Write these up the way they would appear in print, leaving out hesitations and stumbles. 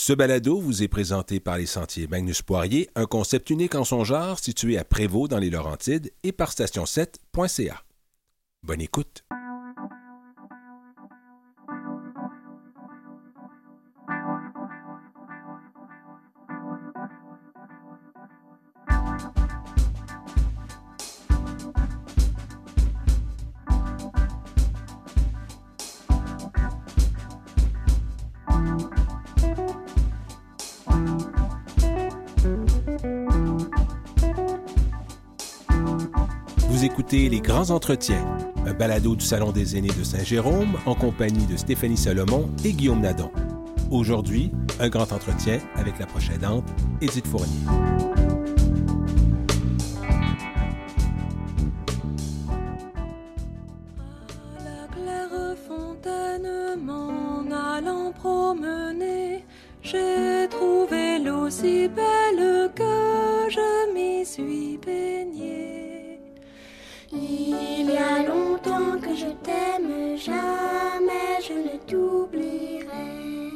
Ce balado vous est présenté par les Sentiers Magnus Poirier, un concept unique en son genre situé à Prévost dans les Laurentides et par station7.ca. Bonne écoute. Vous écoutez Les Grands Entretiens, un balado du Salon des aînés de Saint-Jérôme en compagnie de Stéphanie Salomon et Guillaume Nadon. Aujourd'hui, un grand entretien avec la proche aidante, Édith Fournier. À la claire fontaine, m'en allant promener, j'ai trouvé l'eau si belle que je m'y suis baignée. Il y a longtemps que je t'aime, jamais je ne t'oublierai.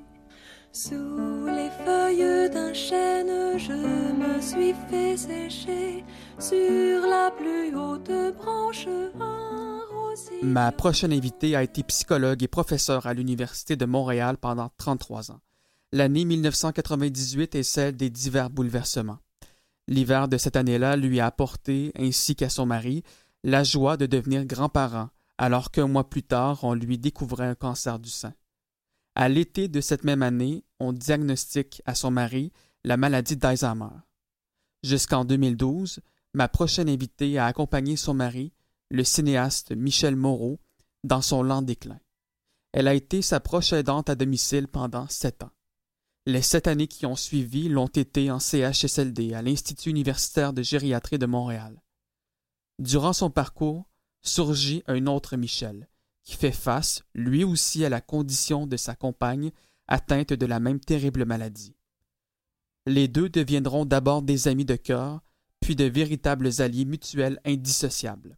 Sous les feuilles d'un chêne, je me suis fait sécher sur la plus haute branche un rosier. Ma prochaine invitée a été psychologue et professeure à l'Université de Montréal pendant 33 ans. L'année 1998 est celle des divers bouleversements. L'hiver de cette année-là lui a apporté, ainsi qu'à son mari, la joie de devenir grand-parent, alors qu'un mois plus tard, on lui découvrait un cancer du sein. À l'été de cette même année, on diagnostique à son mari la maladie d'Alzheimer. Jusqu'en 2012, ma prochaine invitée a accompagné son mari, le cinéaste Michel Moreau, dans son lent déclin. Elle a été sa proche aidante à domicile pendant 7 ans. Les 7 années qui ont suivi l'ont été en CHSLD à l'Institut universitaire de gériatrie de Montréal. Durant son parcours, surgit un autre Michel, qui fait face, lui aussi, à la condition de sa compagne atteinte de la même terrible maladie. Les deux deviendront d'abord des amis de cœur, puis de véritables alliés mutuels indissociables.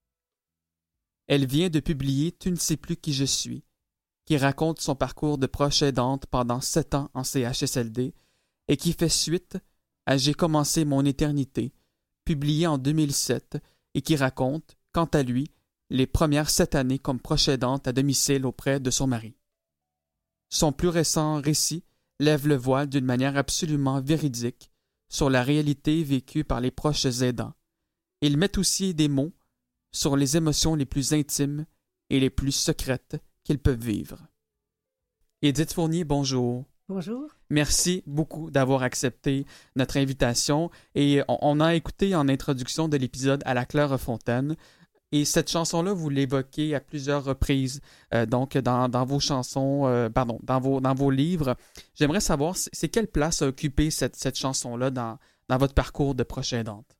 Elle vient de publier « Tu ne sais plus qui je suis », qui raconte son parcours de proche aidante pendant 7 ans en CHSLD et qui fait suite à « J'ai commencé mon éternité », publié en 2007 et qui raconte, quant à lui, les premières 7 années comme proche aidante à domicile auprès de son mari. Son plus récent récit lève le voile d'une manière absolument véridique sur la réalité vécue par les proches aidants. Il met aussi des mots sur les émotions les plus intimes et les plus secrètes qu'ils peuvent vivre. Édith Fournier, bonjour. Bonjour. Merci beaucoup d'avoir accepté notre invitation. Et on a écouté en introduction de l'épisode À la claire fontaine. Et cette chanson-là, vous l'évoquez à plusieurs reprises, donc dans vos chansons, dans vos livres. J'aimerais savoir, c'est quelle place a occupé cette chanson-là dans votre parcours de proche aidante?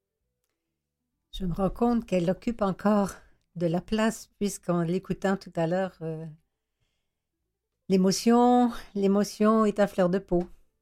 Je me rends compte qu'elle occupe encore de la place, puisqu'en l'écoutant tout à l'heure, l'émotion est à fleur de peau.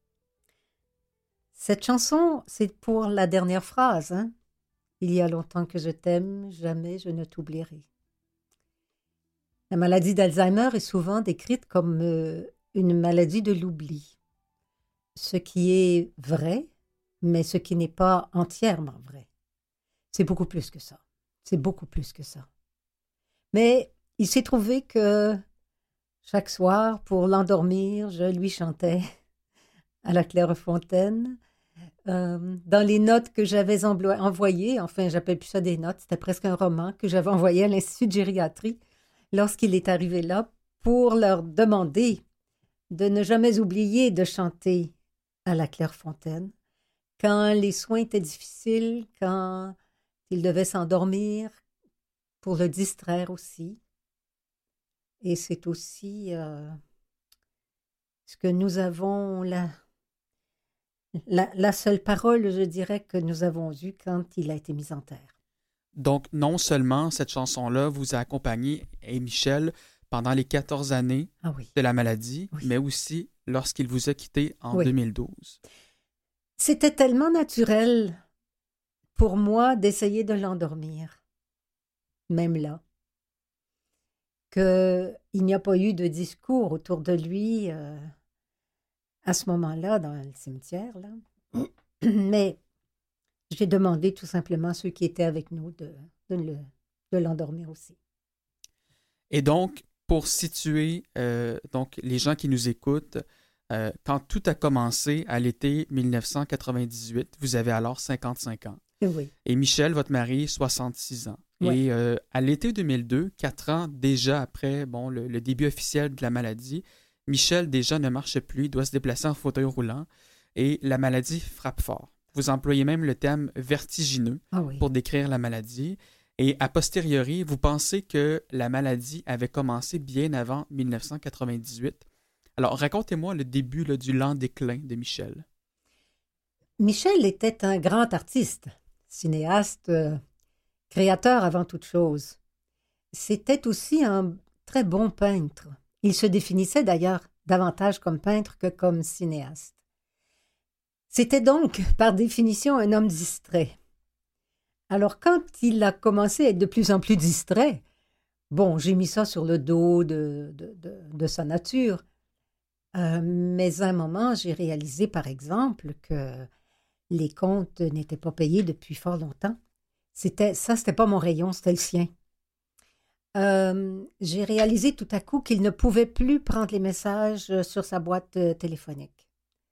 Cette chanson, c'est pour la dernière phrase, hein? Il y a longtemps que je t'aime, jamais je ne t'oublierai. La maladie d'Alzheimer est souvent décrite comme une maladie de l'oubli. Ce qui est vrai, mais ce qui n'est pas entièrement vrai. C'est beaucoup plus que ça. C'est beaucoup plus que ça. Mais il s'est trouvé que chaque soir, pour l'endormir, je lui chantais à la claire fontaine. Dans les notes que j'avais envoyées, enfin, j'appelle plus ça des notes, c'était presque un roman que j'avais envoyé à l'Institut de gériatrie lorsqu'il est arrivé là pour leur demander de ne jamais oublier de chanter à la claire fontaine quand les soins étaient difficiles, quand il devait s'endormir, pour le distraire aussi. Et c'est aussi ce que nous avons, la seule parole, je dirais, que nous avons eue quand il a été mis en terre. Donc, non seulement cette chanson-là vous a accompagné, et Michel, pendant les 14 années de la maladie, mais aussi lorsqu'il vous a quitté en 2012. C'était tellement naturel pour moi d'essayer de l'endormir, même là, qu'il n'y a pas eu de discours autour de lui à ce moment-là dans le cimetière, là. Mais j'ai demandé tout simplement à ceux qui étaient avec nous de l'endormir aussi. Et donc, pour situer donc les gens qui nous écoutent, quand tout a commencé à l'été 1998, vous avez alors 55 ans. Oui. Et Michel, votre mari, 66 ans. Oui. Et à l'été 2002, 4 ans déjà après le début officiel de la maladie, Michel déjà ne marche plus, il doit se déplacer en fauteuil roulant et la maladie frappe fort. Vous employez même le terme vertigineux pour décrire la maladie. Et a posteriori, vous pensez que la maladie avait commencé bien avant 1998. Alors, racontez-moi le début du lent déclin de Michel. Michel était un grand artiste, cinéaste, créateur avant toute chose. C'était aussi un très bon peintre. Il se définissait d'ailleurs davantage comme peintre que comme cinéaste. C'était donc, par définition, un homme distrait. Alors, quand il a commencé à être de plus en plus distrait, j'ai mis ça sur le dos de sa nature. Mais à un moment, j'ai réalisé, par exemple, que les comptes n'étaient pas payés depuis fort longtemps. C'était pas mon rayon, c'était le sien. J'ai réalisé tout à coup qu'il ne pouvait plus prendre les messages sur sa boîte téléphonique.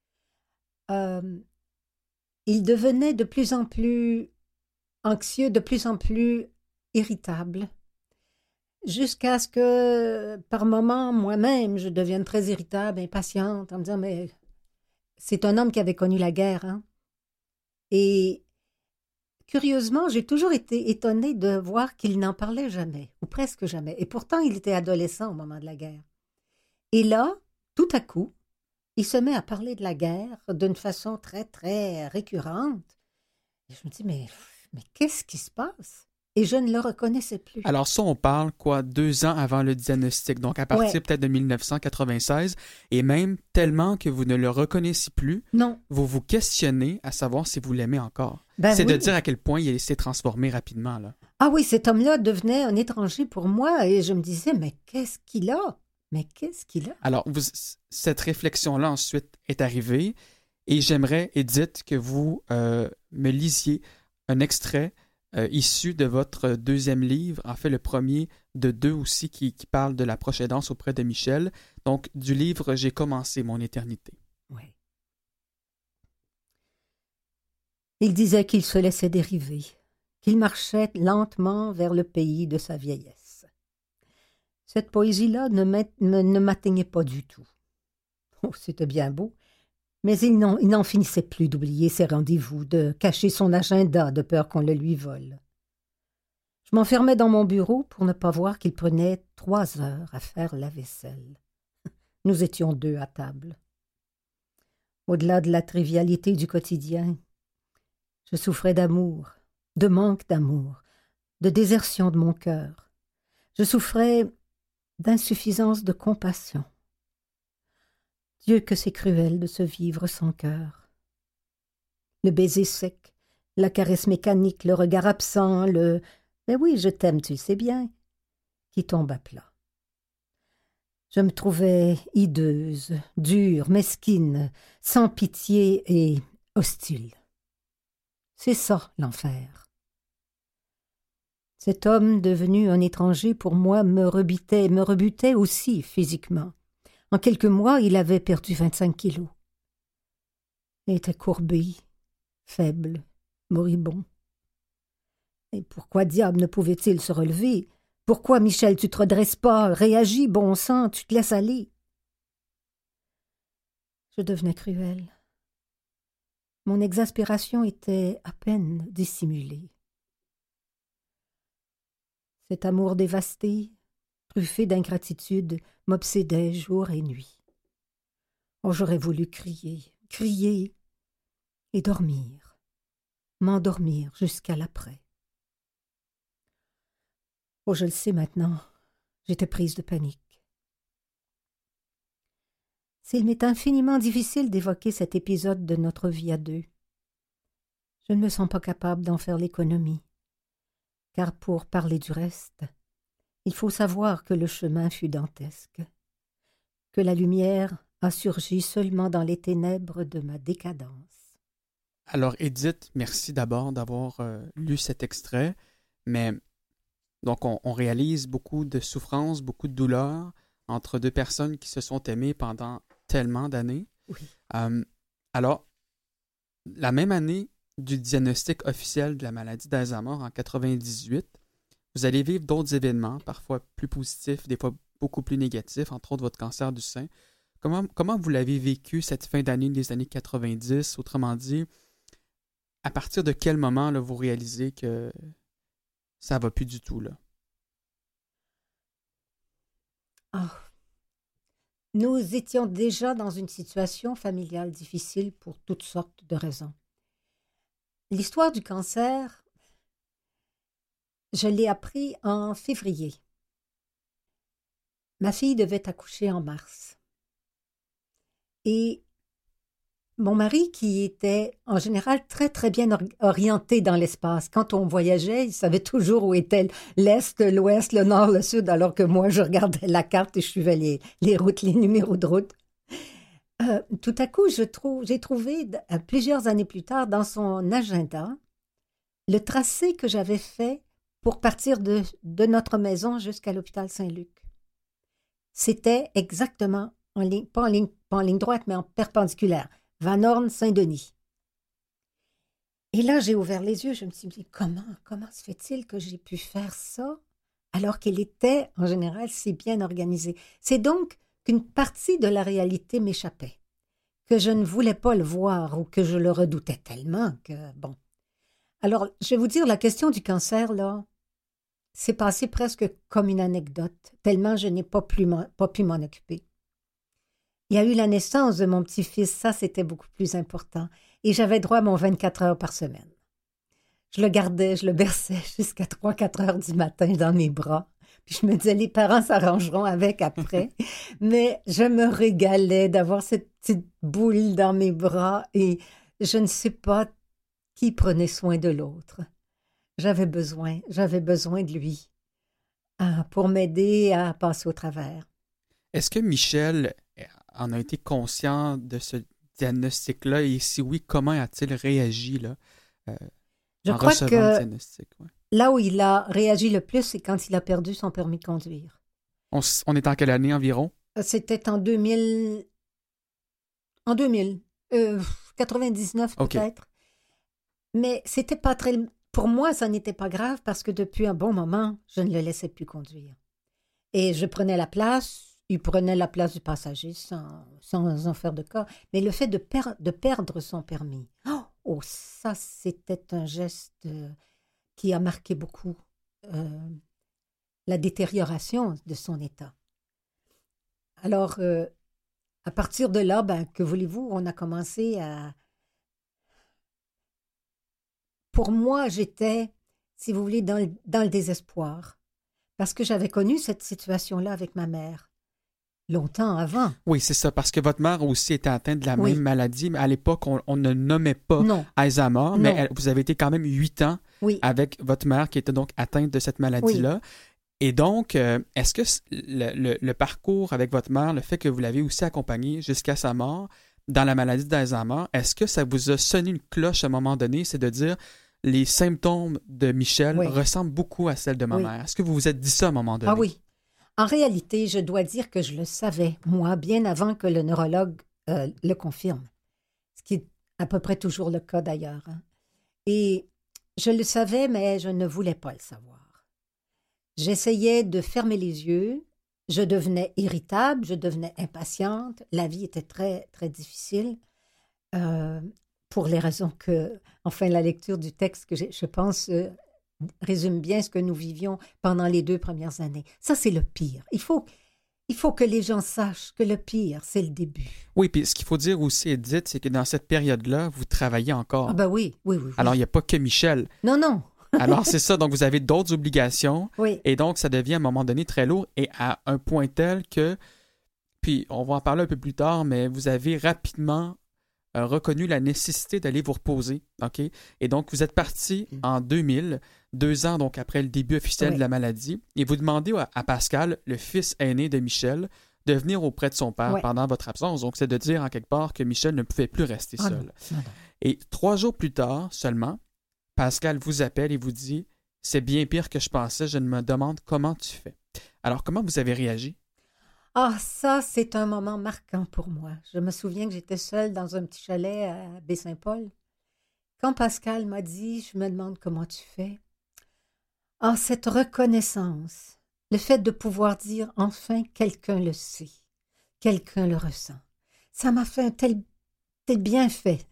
Il devenait de plus en plus anxieux, de plus en plus irritable, jusqu'à ce que, par moments, moi-même, je devienne très irritable, impatiente, en me disant, mais c'est un homme qui avait connu la guerre, hein? Et curieusement, j'ai toujours été étonnée de voir qu'il n'en parlait jamais, ou presque jamais. Et pourtant, il était adolescent au moment de la guerre. Et là, tout à coup, il se met à parler de la guerre d'une façon très, très récurrente. Et je me dis, mais qu'est-ce qui se passe? Et je ne le reconnaissais plus. Alors ça, on parle 2 ans avant le diagnostic, donc à partir peut-être de 1996, et même tellement que vous ne le reconnaissez plus, non. Vous vous questionnez à savoir si vous l'aimez encore. C'est de dire à quel point il s'est transformé rapidement, là. Ah oui, cet homme-là devenait un étranger pour moi, et je me disais, mais qu'est-ce qu'il a? Mais qu'est-ce qu'il a? Alors, cette réflexion-là ensuite est arrivée, et j'aimerais, Edith, que vous me lisiez un extrait issu de votre deuxième livre, en fait le premier de 2 aussi qui parle de la proche aidance auprès de Michel, donc du livre « J'ai commencé mon éternité ». Oui. Il disait qu'il se laissait dériver, qu'il marchait lentement vers le pays de sa vieillesse. Cette poésie-là ne m'atteignait pas du tout. Oh, c'était bien beau, mais il n'en finissait plus d'oublier ses rendez-vous, de cacher son agenda de peur qu'on le lui vole. Je m'enfermais dans mon bureau pour ne pas voir qu'il prenait 3 heures à faire la vaisselle. Nous étions 2 à table. Au-delà de la trivialité du quotidien, je souffrais d'amour, de manque d'amour, de désertion de mon cœur. Je souffrais d'insuffisance de compassion. Dieu que c'est cruel de se vivre sans cœur. Le baiser sec, la caresse mécanique, le regard absent, « Mais oui, je t'aime, tu le sais bien », qui tombe à plat. Je me trouvais hideuse, dure, mesquine, sans pitié et hostile. C'est ça, l'enfer. Cet homme devenu un étranger pour moi me rebutait aussi physiquement. En quelques mois, il avait perdu 25 kilos. Il était courbé, faible, moribond. Et pourquoi diable ne pouvait-il se relever? Pourquoi, Michel, tu te redresses pas? Réagis, bon sang, tu te laisses aller. Je devenais cruelle. Mon exaspération était à peine dissimulée. Cet amour dévasté, truffé d'ingratitude, m'obsédait jour et nuit. Oh, j'aurais voulu crier et dormir, m'endormir jusqu'à l'après. Oh, je le sais maintenant, j'étais prise de panique. S'il m'est infiniment difficile d'évoquer cet épisode de notre vie à 2, je ne me sens pas capable d'en faire l'économie, car pour parler du reste, il faut savoir que le chemin fut dantesque, que la lumière a surgi seulement dans les ténèbres de ma décadence. Alors, Édith, merci d'abord d'avoir lu cet extrait, mais donc on réalise beaucoup de souffrance, beaucoup de douleur entre deux personnes qui se sont aimées pendant tellement d'années. Oui. Alors, la même année du diagnostic officiel de la maladie d'Alzheimer en 1998, vous allez vivre d'autres événements, parfois plus positifs, des fois beaucoup plus négatifs, entre autres votre cancer du sein. Comment vous l'avez vécu cette fin d'année des années 90? Autrement dit, à partir de quel moment là, vous réalisez que ça ne va plus du tout, là? Oh. Nous étions déjà dans une situation familiale difficile pour toutes sortes de raisons. L'histoire du cancer, je l'ai appris en février. Ma fille devait accoucher en mars. Et mon mari, qui était en général très, très bien orienté dans l'espace, quand on voyageait, il savait toujours où était l'Est, l'Ouest, le Nord, le Sud, alors que moi, je regardais la carte et je suivais les routes, les numéros de route. Tout à coup, j'ai trouvé, plusieurs années plus tard, dans son agenda, le tracé que j'avais fait pour partir de notre maison jusqu'à l'hôpital Saint-Luc. C'était exactement, pas en ligne droite, mais en perpendiculaire. Van Horn, Saint-Denis. Et là, j'ai ouvert les yeux, je me suis dit, comment se fait-il que j'ai pu faire ça alors qu'elle était, en général, si bien organisée? C'est donc qu'une partie de la réalité m'échappait, que je ne voulais pas le voir ou que je le redoutais tellement que, bon. Alors, je vais vous dire, la question du cancer, là, c'est passé presque comme une anecdote, tellement je n'ai pas pu m'en occuper. Il y a eu la naissance de mon petit-fils, ça c'était beaucoup plus important. Et j'avais droit à mon 24 heures par semaine. Je le gardais, je le berçais jusqu'à 3-4 heures du matin dans mes bras. Puis je me disais, les parents s'arrangeront avec après. Mais je me régalais d'avoir cette petite boule dans mes bras et je ne sais pas qui prenait soin de l'autre. J'avais besoin de lui pour m'aider à passer au travers. Est-ce que Michel en a été conscient de ce diagnostic-là et si oui, comment a-t-il réagi là, Je crois que là où il a réagi le plus, c'est quand il a perdu son permis de conduire. On est en quelle année environ? C'était en 2000. 99 okay. Peut-être. Mais c'était pas très... Pour moi, ça n'était pas grave parce que depuis un bon moment, je ne le laissais plus conduire. Et je prenais la place... Il prenait la place du passager sans en faire de cas. Mais le fait de perdre son permis, ça, c'était un geste qui a marqué beaucoup la détérioration de son état. Alors, à partir de là, que voulez-vous, on a commencé à... Pour moi, j'étais, si vous voulez, dans le désespoir. Parce que j'avais connu cette situation-là avec ma mère. Longtemps avant. Oui, c'est ça, parce que votre mère aussi était atteinte de la même maladie, mais à l'époque, on ne nommait pas Alzheimer, mais vous avez été quand même 8 ans avec votre mère qui était donc atteinte de cette maladie-là. Oui. Et donc, est-ce que le parcours avec votre mère, le fait que vous l'avez aussi accompagnée jusqu'à sa mort dans la maladie d'Alzheimer, est-ce que ça vous a sonné une cloche à un moment donné, c'est de dire les symptômes de Michel ressemblent beaucoup à celles de ma mère? Est-ce que vous vous êtes dit ça à un moment donné? Ah oui. En réalité, je dois dire que je le savais, moi, bien avant que le neurologue le confirme. Ce qui est à peu près toujours le cas d'ailleurs. Hein. Et je le savais, mais je ne voulais pas le savoir. J'essayais de fermer les yeux, je devenais irritable, je devenais impatiente, la vie était très, très difficile, pour les raisons que, enfin, la lecture du texte que je pense... résume bien ce que nous vivions pendant les 2 premières années. Ça, c'est le pire. Il faut que les gens sachent que le pire, c'est le début. Oui, puis ce qu'il faut dire aussi, Edith, c'est que dans cette période-là, vous travaillez encore. Ah ben oui. Alors, il n'y a pas que Michel. Non. Alors, c'est ça. Donc, vous avez d'autres obligations. Oui. Et donc, ça devient à un moment donné très lourd et à un point tel que, puis on va en parler un peu plus tard, mais vous avez rapidement reconnu la nécessité d'aller vous reposer. OK? Et donc, vous êtes parti en 2000, 2 ans donc après le début officiel de la maladie, et vous demandez à Pascal, le fils aîné de Michel, de venir auprès de son père Ouais. pendant votre absence. Donc, c'est de dire en quelque part que Michel ne pouvait plus rester Ah seul. non. Et 3 jours plus tard seulement, Pascal vous appelle et vous dit « C'est bien pire que je pensais, je me demande comment tu fais. » Alors, comment vous avez réagi? Ah, ça, c'est un moment marquant pour moi. Je me souviens que j'étais seule dans un petit chalet à Baie-Saint-Paul. Quand Pascal m'a dit « Je me demande comment tu fais », ah, cette reconnaissance, le fait de pouvoir dire « Enfin, quelqu'un le sait, quelqu'un le ressent », ça m'a fait un tel bienfait.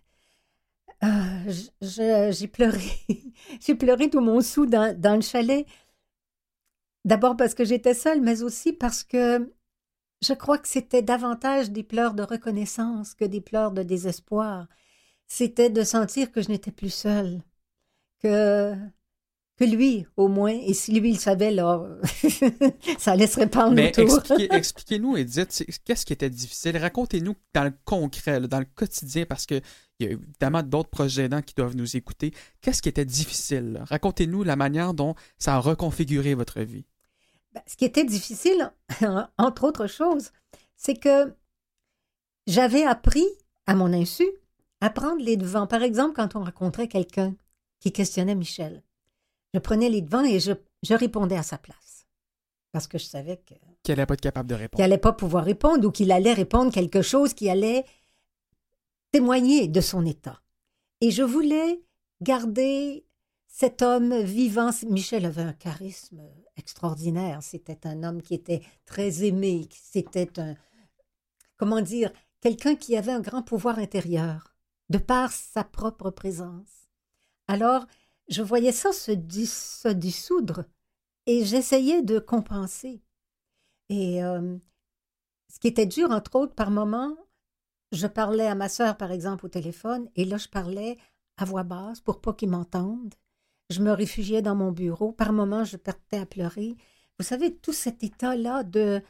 J'ai pleuré. J'ai pleuré tout mon sou dans le chalet. D'abord parce que j'étais seule, mais aussi parce que je crois que c'était davantage des pleurs de reconnaissance que des pleurs de désespoir. C'était de sentir que je n'étais plus seule, que lui, au moins, et si lui le savait, là, ça allait se répandre Mais autour. expliquez-nous, Edith, qu'est-ce qui était difficile? Racontez-nous dans le concret, là, dans le quotidien, parce qu'il y a évidemment d'autres projets aidants qui doivent nous écouter. Qu'est-ce qui était difficile, là? Racontez-nous la manière dont ça a reconfiguré votre vie. Ben, ce qui était difficile, entre autres choses, c'est que j'avais appris, à mon insu, à prendre les devants. Par exemple, quand on rencontrait quelqu'un qui questionnait Michel, je prenais les devants et je répondais à sa place. Parce que je savais Qu'elle n'allait pas être capable de qu'il répondre. n'allait pas pouvoir répondre ou qu'il allait répondre quelque chose qui allait témoigner de son état. Et je voulais garder cet homme vivant. Michel avait un charisme extraordinaire. C'était un homme qui était très aimé. C'était comment dire, quelqu'un qui avait un grand pouvoir intérieur, de par sa propre présence. Alors, je voyais ça se dissoudre et j'essayais de compenser. Et ce qui était dur, entre autres, par moments, je parlais à ma sœur, par exemple, au téléphone, et là, je parlais à voix basse pour pas qu'ils m'entendent. Je me réfugiais dans mon bureau. Par moments, je partais à pleurer. Vous savez, tout cet état-là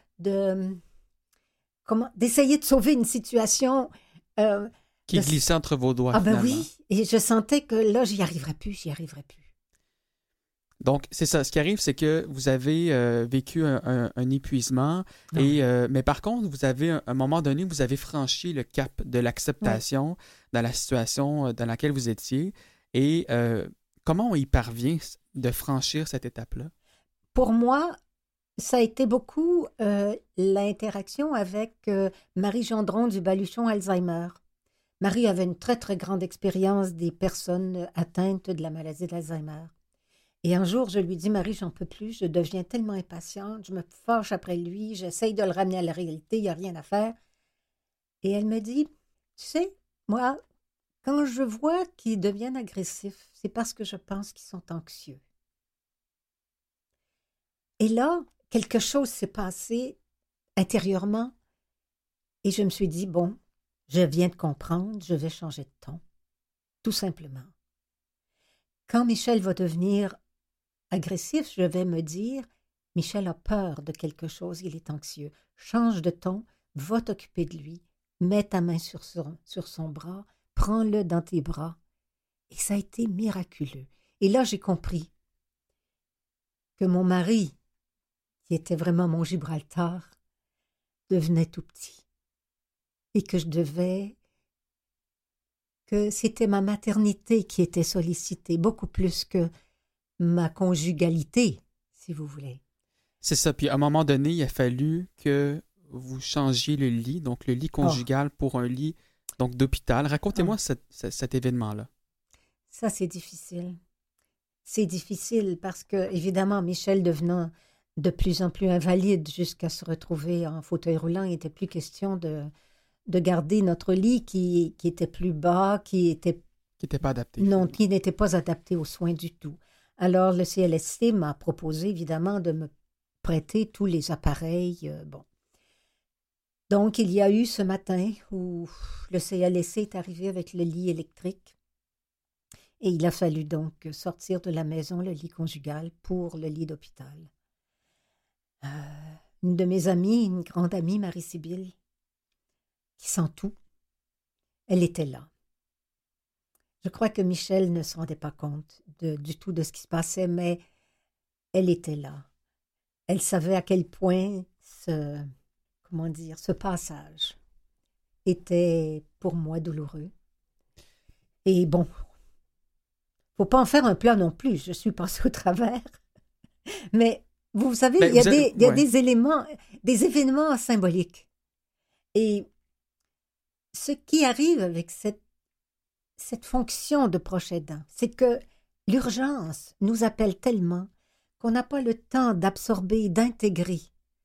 d'essayer de sauver une situation. Qui glissait entre vos doigts, Ah ben finalement. oui, et je sentais que là, j'y arriverais plus. Donc, c'est ça. Ce qui arrive, c'est que vous avez vécu un épuisement, mais par contre, vous avez, à un moment donné, vous avez franchi le cap de l'acceptation dans la situation dans laquelle vous étiez. Et comment on y parvient de franchir cette étape-là? Pour moi, ça a été beaucoup l'interaction avec Marie Gendron du Baluchon Alzheimer. Marie avait une très, très grande expérience des personnes atteintes de la maladie d'Alzheimer. Et un jour, je lui dis, Marie, j'en peux plus, je deviens tellement impatiente, je me fâche après lui, j'essaye de le ramener à la réalité, il n'y a rien à faire. Et elle me dit, tu sais, moi, quand je vois qu'ils deviennent agressifs, c'est parce que je pense qu'ils sont anxieux. Et là, quelque chose s'est passé intérieurement et je me suis dit, bon, je viens de comprendre, je vais changer de ton, tout simplement. Quand Michel va devenir agressif, je vais me dire, Michel a peur de quelque chose, il est anxieux. Change de ton, va t'occuper de lui, mets ta main sur son bras, prends-le dans tes bras. Et ça a été miraculeux. Et là, j'ai compris que mon mari, qui était vraiment mon Gibraltar, devenait tout petit. Et que c'était ma maternité qui était sollicitée, beaucoup plus que ma conjugalité, si vous voulez. C'est ça. Puis à un moment donné, il a fallu que vous changiez le lit, donc le lit conjugal pour un lit donc d'hôpital. Racontez-moi cet événement-là. Ça, c'est difficile. C'est difficile parce que, évidemment, Michel devenant de plus en plus invalide jusqu'à se retrouver en fauteuil roulant, il n'était plus question de garder notre lit qui était plus bas, qui n'était pas adapté. Non, qui n'était pas adapté aux soins du tout. Alors, le CLSC m'a proposé, évidemment, de me prêter tous les appareils. Donc, il y a eu ce matin où le CLSC est arrivé avec le lit électrique. Et il a fallu donc sortir de la maison le lit conjugal pour le lit d'hôpital. Une de mes amies, une grande amie, Marie-Sibylle, qui sent tout, elle était là. Je crois que Michel ne se rendait pas compte du tout de ce qui se passait, mais elle était là. Elle savait à quel point comment dire, ce passage était pour moi douloureux. Et bon, faut pas en faire un plat non plus, je suis passée au travers. Mais vous savez, il y a des éléments, des événements symboliques. Et ce qui arrive avec cette fonction de proche aidant, c'est que l'urgence nous appelle tellement qu'on n'a pas le temps d'absorber, d'intégrer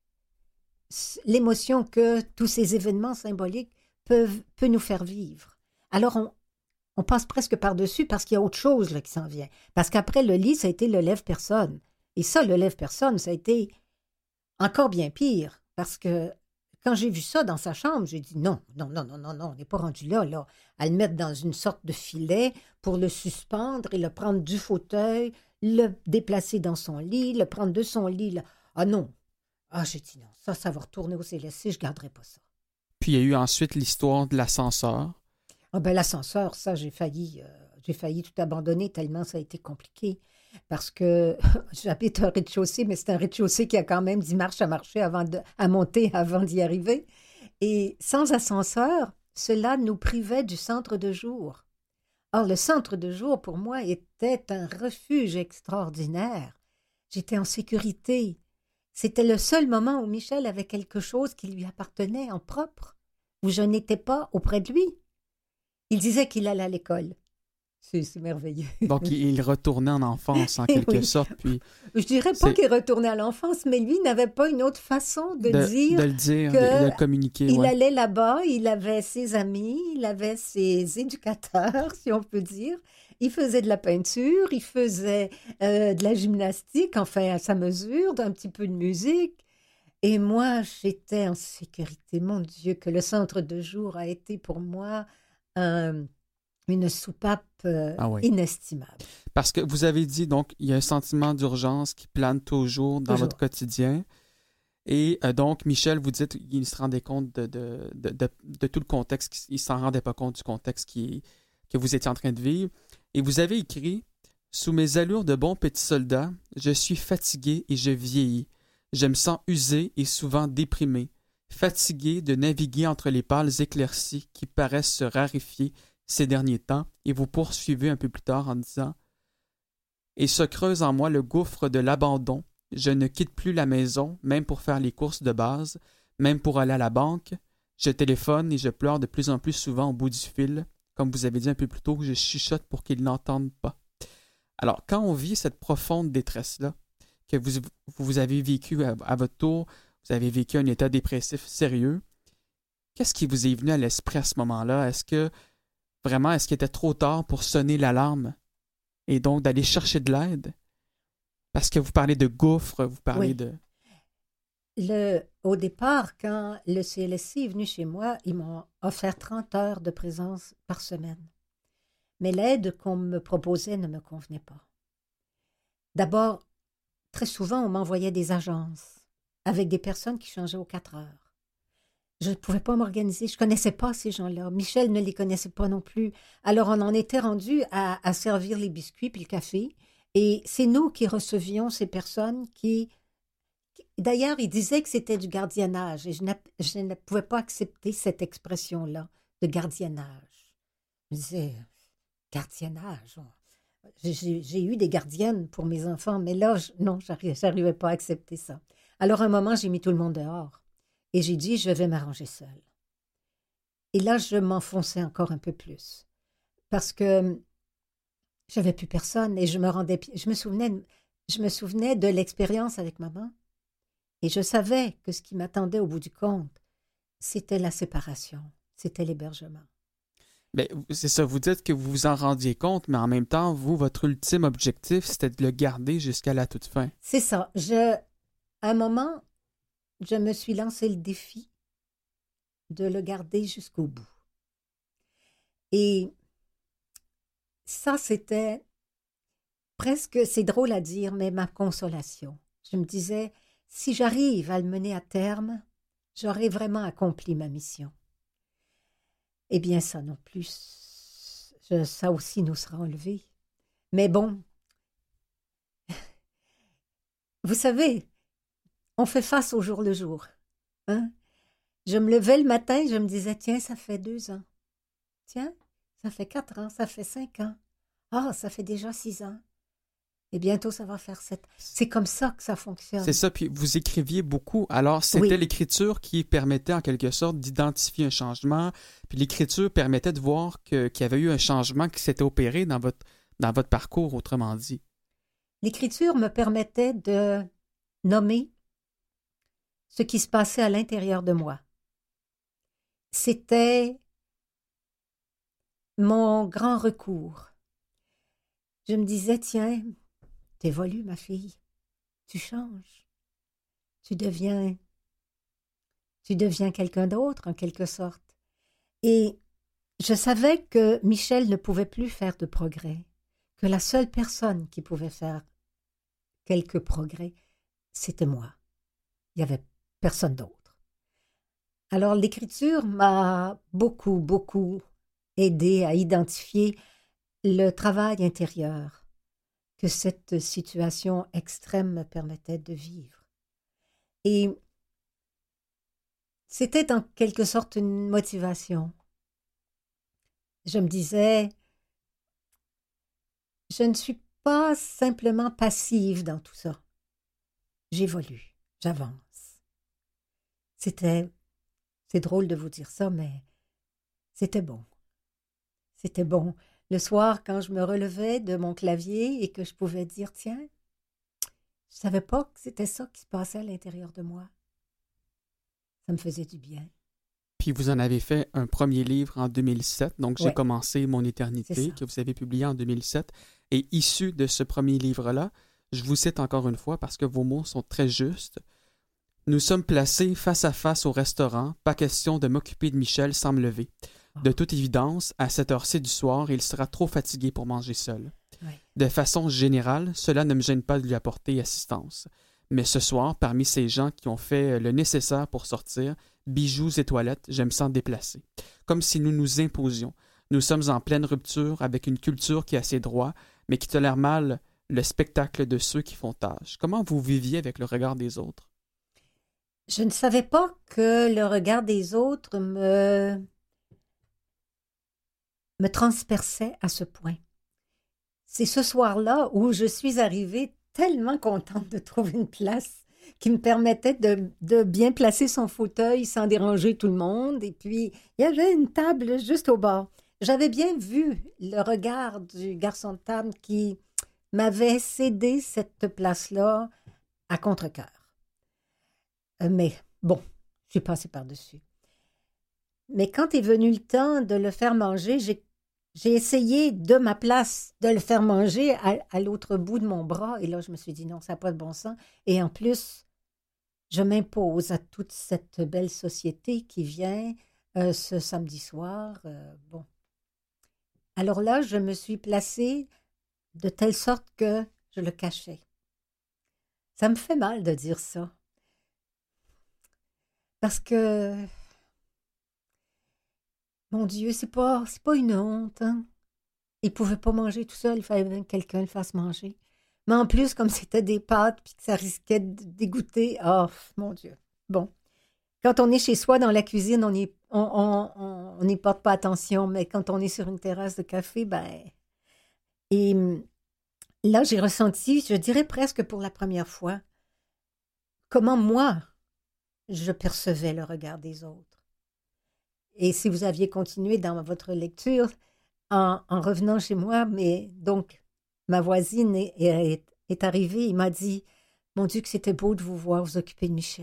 l'émotion que tous ces événements symboliques peuvent nous faire vivre. Alors, on passe presque par-dessus parce qu'il y a autre chose là, qui s'en vient. Parce qu'après le lit, ça a été le lève-personne. Et ça, le lève-personne, ça a été encore bien pire. Parce que quand j'ai vu ça dans sa chambre, j'ai dit non, on n'est pas rendu là. À le mettre dans une sorte de filet pour le suspendre et le prendre du fauteuil, le déplacer dans son lit, le prendre de son lit. Là. Ah non. Ah, j'ai dit non, ça va retourner au CLSC, je ne garderai pas ça. Puis il y a eu ensuite l'histoire de l'ascenseur. Ah ben l'ascenseur, ça, j'ai failli tout abandonner tellement ça a été compliqué. Parce que j'habite un rez-de-chaussée, mais c'est un rez-de-chaussée qui a quand même 10 marches à monter avant d'y arriver. Et sans ascenseur, cela nous privait du centre de jour. Or, le centre de jour, pour moi, était un refuge extraordinaire. J'étais en sécurité. C'était le seul moment où Michel avait quelque chose qui lui appartenait en propre, où je n'étais pas auprès de lui. Il disait qu'il allait à l'école. C'est merveilleux. Donc, il retournait en enfance, en quelque sorte. Puis je dirais pas qu'il retournait à l'enfance, mais lui n'avait pas une autre façon de dire de le dire, de le communiquer. Il allait là-bas, il avait ses amis, il avait ses éducateurs, si on peut dire. Il faisait de la peinture, il faisait de la gymnastique, enfin à sa mesure, d'un petit peu de musique. Et moi, j'étais en sécurité. Mon Dieu, que le centre de jour a été pour moi une soupape inestimable. Parce que vous avez dit, donc, il y a un sentiment d'urgence qui plane toujours dans votre quotidien. Et donc, Michel, vous dites qu'il se rendait compte de tout le contexte, il ne s'en rendait pas compte du contexte que vous étiez en train de vivre. Et vous avez écrit « Sous mes allures de bon petit soldat, je suis fatigué et je vieillis. Je me sens usé et souvent déprimé, fatigué de naviguer entre les pâles éclaircies qui paraissent se raréfier ces derniers temps. » Et vous poursuivez un peu plus tard en disant « Et se creuse en moi le gouffre de l'abandon. Je ne quitte plus la maison, même pour faire les courses de base, même pour aller à la banque. Je téléphone et je pleure de plus en plus souvent au bout du fil. Comme vous avez dit un peu plus tôt, je chuchote pour qu'ils n'entendent pas. » Alors, quand on vit cette profonde détresse-là, que vous avez vécu à votre tour, vous avez vécu un état dépressif sérieux, qu'est-ce qui vous est venu à l'esprit à ce moment-là? Est-ce qu'il était trop tard pour sonner l'alarme et donc d'aller chercher de l'aide? Parce que vous parlez de gouffre, vous parlez de... Au départ, quand le CLSC est venu chez moi, ils m'ont offert 30 heures de présence par semaine. Mais l'aide qu'on me proposait ne me convenait pas. D'abord, très souvent, on m'envoyait des agences avec des personnes qui changeaient aux 4 heures. Je ne pouvais pas m'organiser, je ne connaissais pas ces gens-là. Michel ne les connaissait pas non plus. Alors, on en était rendu à servir les biscuits puis le café. Et c'est nous qui recevions ces personnes qui... D'ailleurs, il disait que c'était du gardiennage et je ne pouvais pas accepter cette expression-là de gardiennage. Je me disais, gardiennage? J'ai eu des gardiennes pour mes enfants, mais là, non, j'arrivais pas à accepter ça. Alors, à un moment, j'ai mis tout le monde dehors et j'ai dit, je vais m'arranger seule. Et là, je m'enfonçais encore un peu plus parce que j'avais plus personne et je me souvenais de l'expérience avec maman. Et je savais que ce qui m'attendait au bout du compte, c'était la séparation, c'était l'hébergement. Mais c'est ça, vous dites que vous vous en rendiez compte, mais en même temps, votre ultime objectif, c'était de le garder jusqu'à la toute fin. C'est ça. À un moment, je me suis lancé le défi de le garder jusqu'au bout. Et ça, c'était presque, c'est drôle à dire, mais ma consolation. Je me disais, si j'arrive à le mener à terme, j'aurai vraiment accompli ma mission. Eh bien, ça non plus, ça aussi nous sera enlevé. Mais bon, vous savez, on fait face au jour le jour. Hein? Je me levais le matin et je me disais, tiens, ça fait 2 ans. Tiens, ça fait 4 ans, ça fait 5 ans. Ah, ça fait déjà 6 ans. Et bientôt, ça va faire 7. C'est comme ça que ça fonctionne. C'est ça, puis vous écriviez beaucoup. Alors, c'était l'écriture qui permettait en quelque sorte d'identifier un changement, puis l'écriture permettait de voir qu'il y avait eu un changement qui s'était opéré dans votre parcours, autrement dit. L'écriture me permettait de nommer ce qui se passait à l'intérieur de moi. C'était mon grand recours. Je me disais, tiens, t'évolues, ma fille, tu changes, tu deviens quelqu'un d'autre, en quelque sorte. Et je savais que Michel ne pouvait plus faire de progrès, que la seule personne qui pouvait faire quelques progrès, c'était moi. Il n'y avait personne d'autre. Alors l'écriture m'a beaucoup, beaucoup aidé à identifier le travail intérieur que cette situation extrême me permettait de vivre. Et c'était en quelque sorte une motivation. Je me disais, je ne suis pas simplement passive dans tout ça. J'évolue, j'avance. C'est drôle de vous dire ça, mais c'était bon. C'était bon. Le soir, quand je me relevais de mon clavier et que je pouvais dire, tiens, je ne savais pas que c'était ça qui se passait à l'intérieur de moi. Ça me faisait du bien. Puis vous en avez fait un premier livre en 2007, donc J'ai commencé mon éternité, que vous avez publié en 2007. Et issu de ce premier livre-là, je vous cite encore une fois parce que vos mots sont très justes. Nous sommes placés face à face au restaurant, pas question de m'occuper de Michel sans me lever. De toute évidence, à cette heure-ci du soir, il sera trop fatigué pour manger seul. Oui. De façon générale, cela ne me gêne pas de lui apporter assistance. Mais ce soir, parmi ces gens qui ont fait le nécessaire pour sortir, bijoux et toilettes, je me sens déplacé. Comme si nous nous imposions. Nous sommes en pleine rupture avec une culture qui a ses droits, mais qui tolère mal le spectacle de ceux qui font tâche. Comment vous viviez avec le regard des autres? Je ne savais pas que le regard des autres me transperçait à ce point. C'est ce soir-là où je suis arrivée tellement contente de trouver une place qui me permettait de bien placer son fauteuil sans déranger tout le monde. Et puis, il y avait une table juste au bord. J'avais bien vu le regard du garçon de table qui m'avait cédé cette place-là à contre-cœur. Mais bon, je suis passée par-dessus. Mais quand est venu le temps de le faire manger, j'ai essayé de ma place de le faire manger à l'autre bout de mon bras. Et là, je me suis dit non, ça n'a pas de bon sens. Et en plus, je m'impose à toute cette belle société qui vient ce samedi soir. Bon. Alors là, je me suis placée de telle sorte que je le cachais. Ça me fait mal de dire ça. Parce que, mon Dieu, c'est pas une honte. Hein? Il ne pouvait pas manger tout seul, il fallait bien que quelqu'un le fasse manger. Mais en plus, comme c'était des pâtes puis que ça risquait de dégoûter, oh, mon Dieu. Bon, quand on est chez soi dans la cuisine, on n'y porte pas attention, mais quand on est sur une terrasse de café, ben... Et là, j'ai ressenti, je dirais presque pour la première fois, comment moi, je percevais le regard des autres. Et si vous aviez continué dans votre lecture, en revenant chez moi, mais donc ma voisine est arrivée, il m'a dit « Mon Dieu, que c'était beau de vous voir vous occuper de Michel. »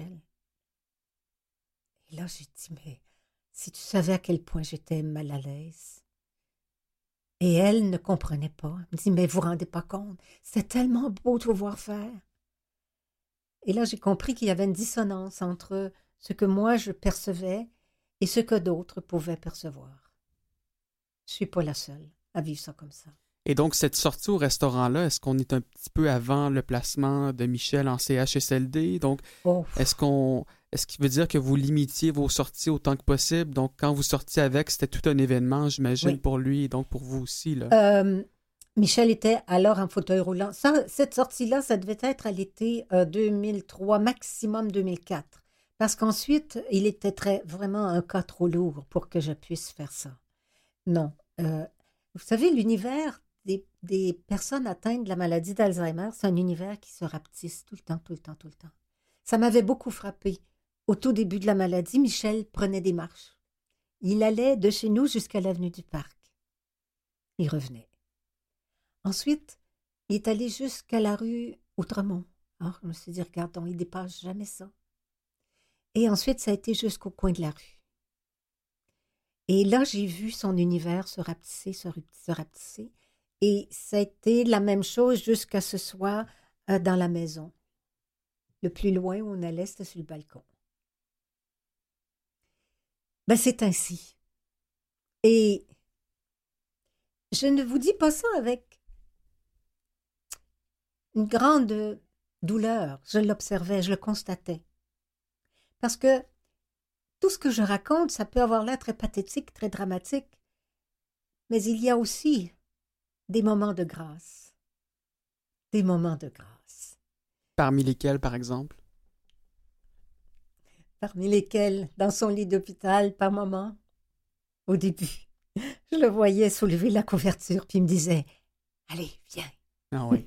Et là, j'ai dit « Mais si tu savais à quel point j'étais mal à l'aise. » Et elle ne comprenait pas. Elle me dit « Mais vous ne vous rendez pas compte, c'était tellement beau de vous voir faire. » Et là, j'ai compris qu'il y avait une dissonance entre ce que moi je percevais et ce que d'autres pouvaient percevoir. Je ne suis pas la seule à vivre ça comme ça. Et donc, cette sortie au restaurant-là, est-ce qu'on est un petit peu avant le placement de Michel en CHSLD? Donc, est-ce qu'il veut dire que vous limitiez vos sorties autant que possible? Donc, quand vous sortiez avec, c'était tout un événement, j'imagine, pour lui et donc pour vous aussi, là. Michel était alors en fauteuil roulant. Cette sortie-là, ça devait être à l'été 2003, maximum 2004. Parce qu'ensuite, il était vraiment un cas trop lourd pour que je puisse faire ça. Non. Vous savez, l'univers des personnes atteintes de la maladie d'Alzheimer, c'est un univers qui se rapetisse tout le temps, tout le temps, tout le temps. Ça m'avait beaucoup frappé. Au tout début de la maladie, Michel prenait des marches. Il allait de chez nous jusqu'à l'avenue du Parc. Il revenait. Ensuite, il est allé jusqu'à la rue Outremont. Alors, je me suis dit, regarde, il ne dépasse jamais ça. Et ensuite, ça a été jusqu'au coin de la rue. Et là, j'ai vu son univers se rapetisser, se rapetisser. Et ça a été la même chose jusqu'à ce soir dans la maison. Le plus loin où on allait, c'était sur le balcon. Ben, c'est ainsi. Et je ne vous dis pas ça avec une grande douleur. Je l'observais, je le constatais. Parce que tout ce que je raconte, ça peut avoir l'air très pathétique, très dramatique, mais il y a aussi des moments de grâce. Des moments de grâce. Parmi lesquels, par exemple? Parmi lesquels, dans son lit d'hôpital, par moment, au début, je le voyais soulever la couverture, puis il me disait « Allez, viens. » Ah oui.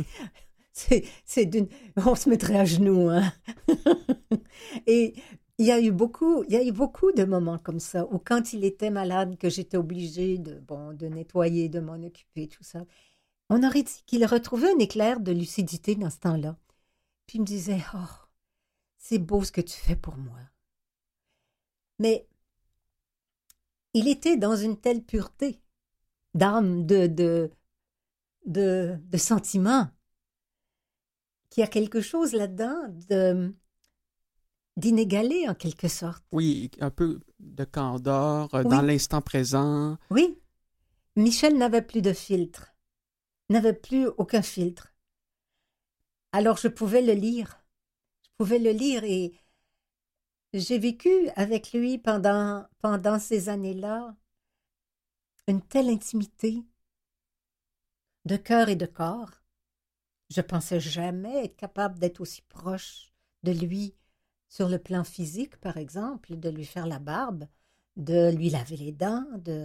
On se mettrait à genoux, hein. Et il y a eu beaucoup de moments comme ça, où quand il était malade, que j'étais obligée de nettoyer, de m'en occuper, tout ça, on aurait dit qu'il retrouvait un éclair de lucidité dans ce temps-là. Puis il me disait « Oh, c'est beau ce que tu fais pour moi. » Mais il était dans une telle pureté d'âme, de sentiments, qu'il y a quelque chose là-dedans d'inégalé en quelque sorte. Oui, un peu de candeur, Oui. dans l'instant présent. Oui, Michel n'avait plus de filtre, n'avait plus aucun filtre. Alors je pouvais le lire. Et j'ai vécu avec lui pendant ces années-là une telle intimité de cœur et de corps. Je pensais jamais être capable d'être aussi proche de lui sur le plan physique, par exemple, de lui faire la barbe, de lui laver les dents,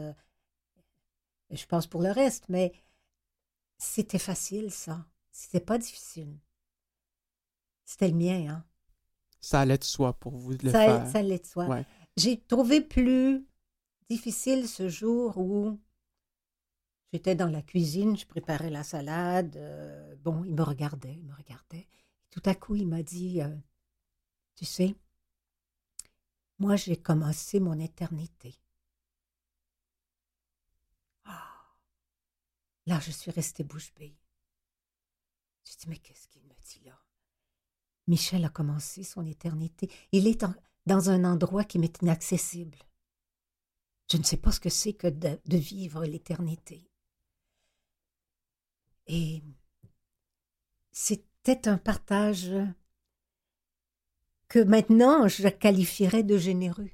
je pense pour le reste, mais c'était facile, ça. C'était pas difficile. C'était le mien, hein. Ça allait de soi pour vous de le faire. Ça allait de soi. Ouais. J'ai trouvé plus difficile ce jour où j'étais dans la cuisine, je préparais la salade. Il me regardait. Et tout à coup, il m'a dit, tu sais, moi, j'ai commencé mon éternité. Ah, là, je suis restée bouche bée. Je dis, mais qu'est-ce qu'il me dit là? Michel a commencé son éternité. Il est dans un endroit qui m'est inaccessible. Je ne sais pas ce que c'est que de vivre l'éternité. Et c'était un partage que maintenant je qualifierais de généreux.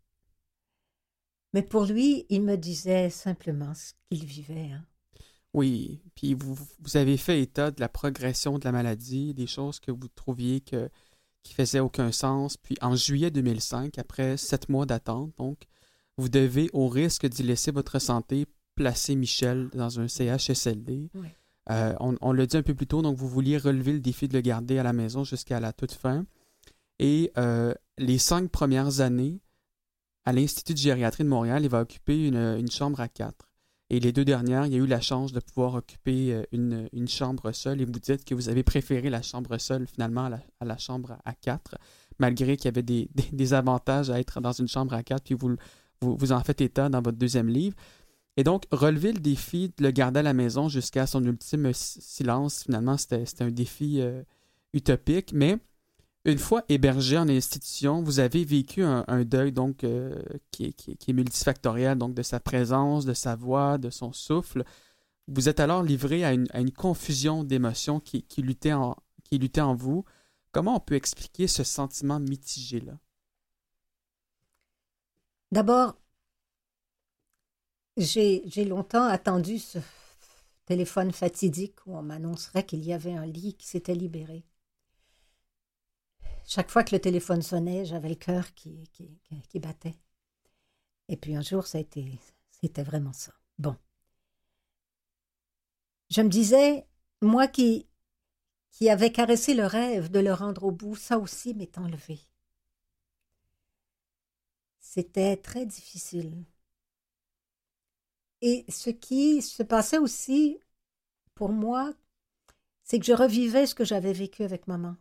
Mais pour lui, il me disait simplement ce qu'il vivait. Hein. Oui, puis vous avez fait état de la progression de la maladie, des choses que vous trouviez qui faisaient aucun sens. Puis en juillet 2005, après 7 mois d'attente, donc, vous devez, au risque d'y laisser votre santé, placer Michel dans un CHSLD. Oui. On l'a dit un peu plus tôt, donc vous vouliez relever le défi de le garder à la maison jusqu'à la toute fin. Et les 5 premières années, à l'Institut de gériatrie de Montréal, il va occuper une chambre à 4. Et les 2 dernières, il y a eu la chance de pouvoir occuper une chambre seule. Et vous dites que vous avez préféré la chambre seule, finalement, à la chambre à 4, malgré qu'il y avait des avantages à être dans une chambre à 4, puis vous en faites état dans votre 2e livre. Et donc, relever le défi de le garder à la maison jusqu'à son ultime silence, finalement, c'était un défi utopique. Mais une fois hébergé en institution, vous avez vécu un deuil donc qui est multifactoriel, donc de sa présence, de sa voix, de son souffle. Vous êtes alors livré à une confusion d'émotions qui luttait en vous. Comment on peut expliquer ce sentiment mitigé-là? D'abord, j'ai longtemps attendu ce téléphone fatidique où on m'annoncerait qu'il y avait un lit qui s'était libéré. chaque fois que le téléphone sonnait, j'avais le cœur qui battait. Et puis un jour, c'était vraiment ça. Bon. Je me disais, moi qui avais caressé le rêve de le rendre au bout, ça aussi m'est enlevé. C'était très difficile. Et ce qui se passait aussi pour moi, c'est que je revivais ce que j'avais vécu avec maman.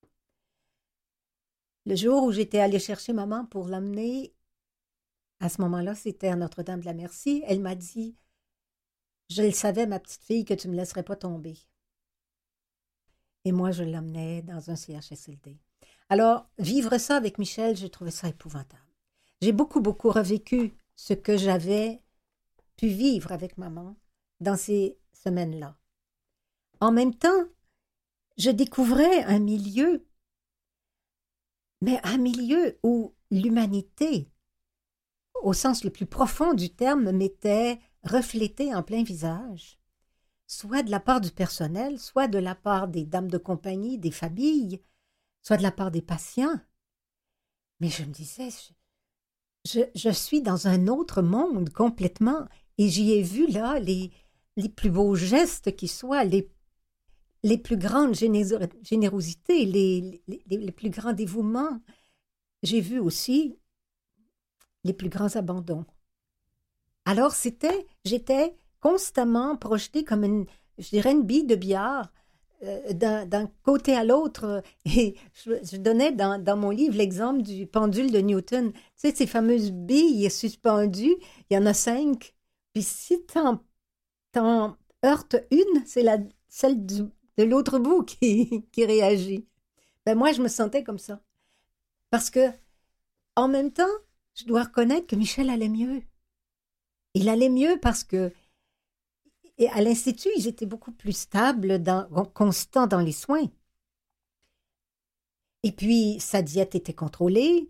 Le jour où j'étais allée chercher maman pour l'amener, à ce moment-là, c'était à Notre-Dame-de-la-Merci, elle m'a dit « Je le savais, ma petite fille, que tu ne me laisserais pas tomber. » Et moi, je l'emmenais dans un CHSLD. Alors, vivre ça avec Michel, j'ai trouvé ça épouvantable. J'ai beaucoup revécu ce que j'avais pu vivre avec maman dans ces semaines-là. En même temps, je découvrais un milieu, mais un milieu où l'humanité, au sens le plus profond du terme, m'était reflétée en plein visage, soit de la part du personnel, soit de la part des dames de compagnie, des familles, soit de la part des patients. Mais je me disais, je suis dans un autre monde complètement, et j'y ai vu là les plus beaux gestes qui soient, les plus grandes générosités, les plus grands dévouements. J'ai vu aussi les plus grands abandons. Alors j'étais constamment projetée comme une bille de billard d'un côté à l'autre. Et je donnais dans mon livre l'exemple du pendule de Newton. Tu sais, ces fameuses billes suspendues, il y en a 5. Puis si t'en heurtes une, c'est celle de l'autre bout qui réagit. Ben moi, je me sentais comme ça. Parce que, en même temps, je dois reconnaître que Michel allait mieux. Il allait mieux parce que, et à l'Institut, ils étaient beaucoup plus stables, constants dans les soins. Et puis, sa diète était contrôlée.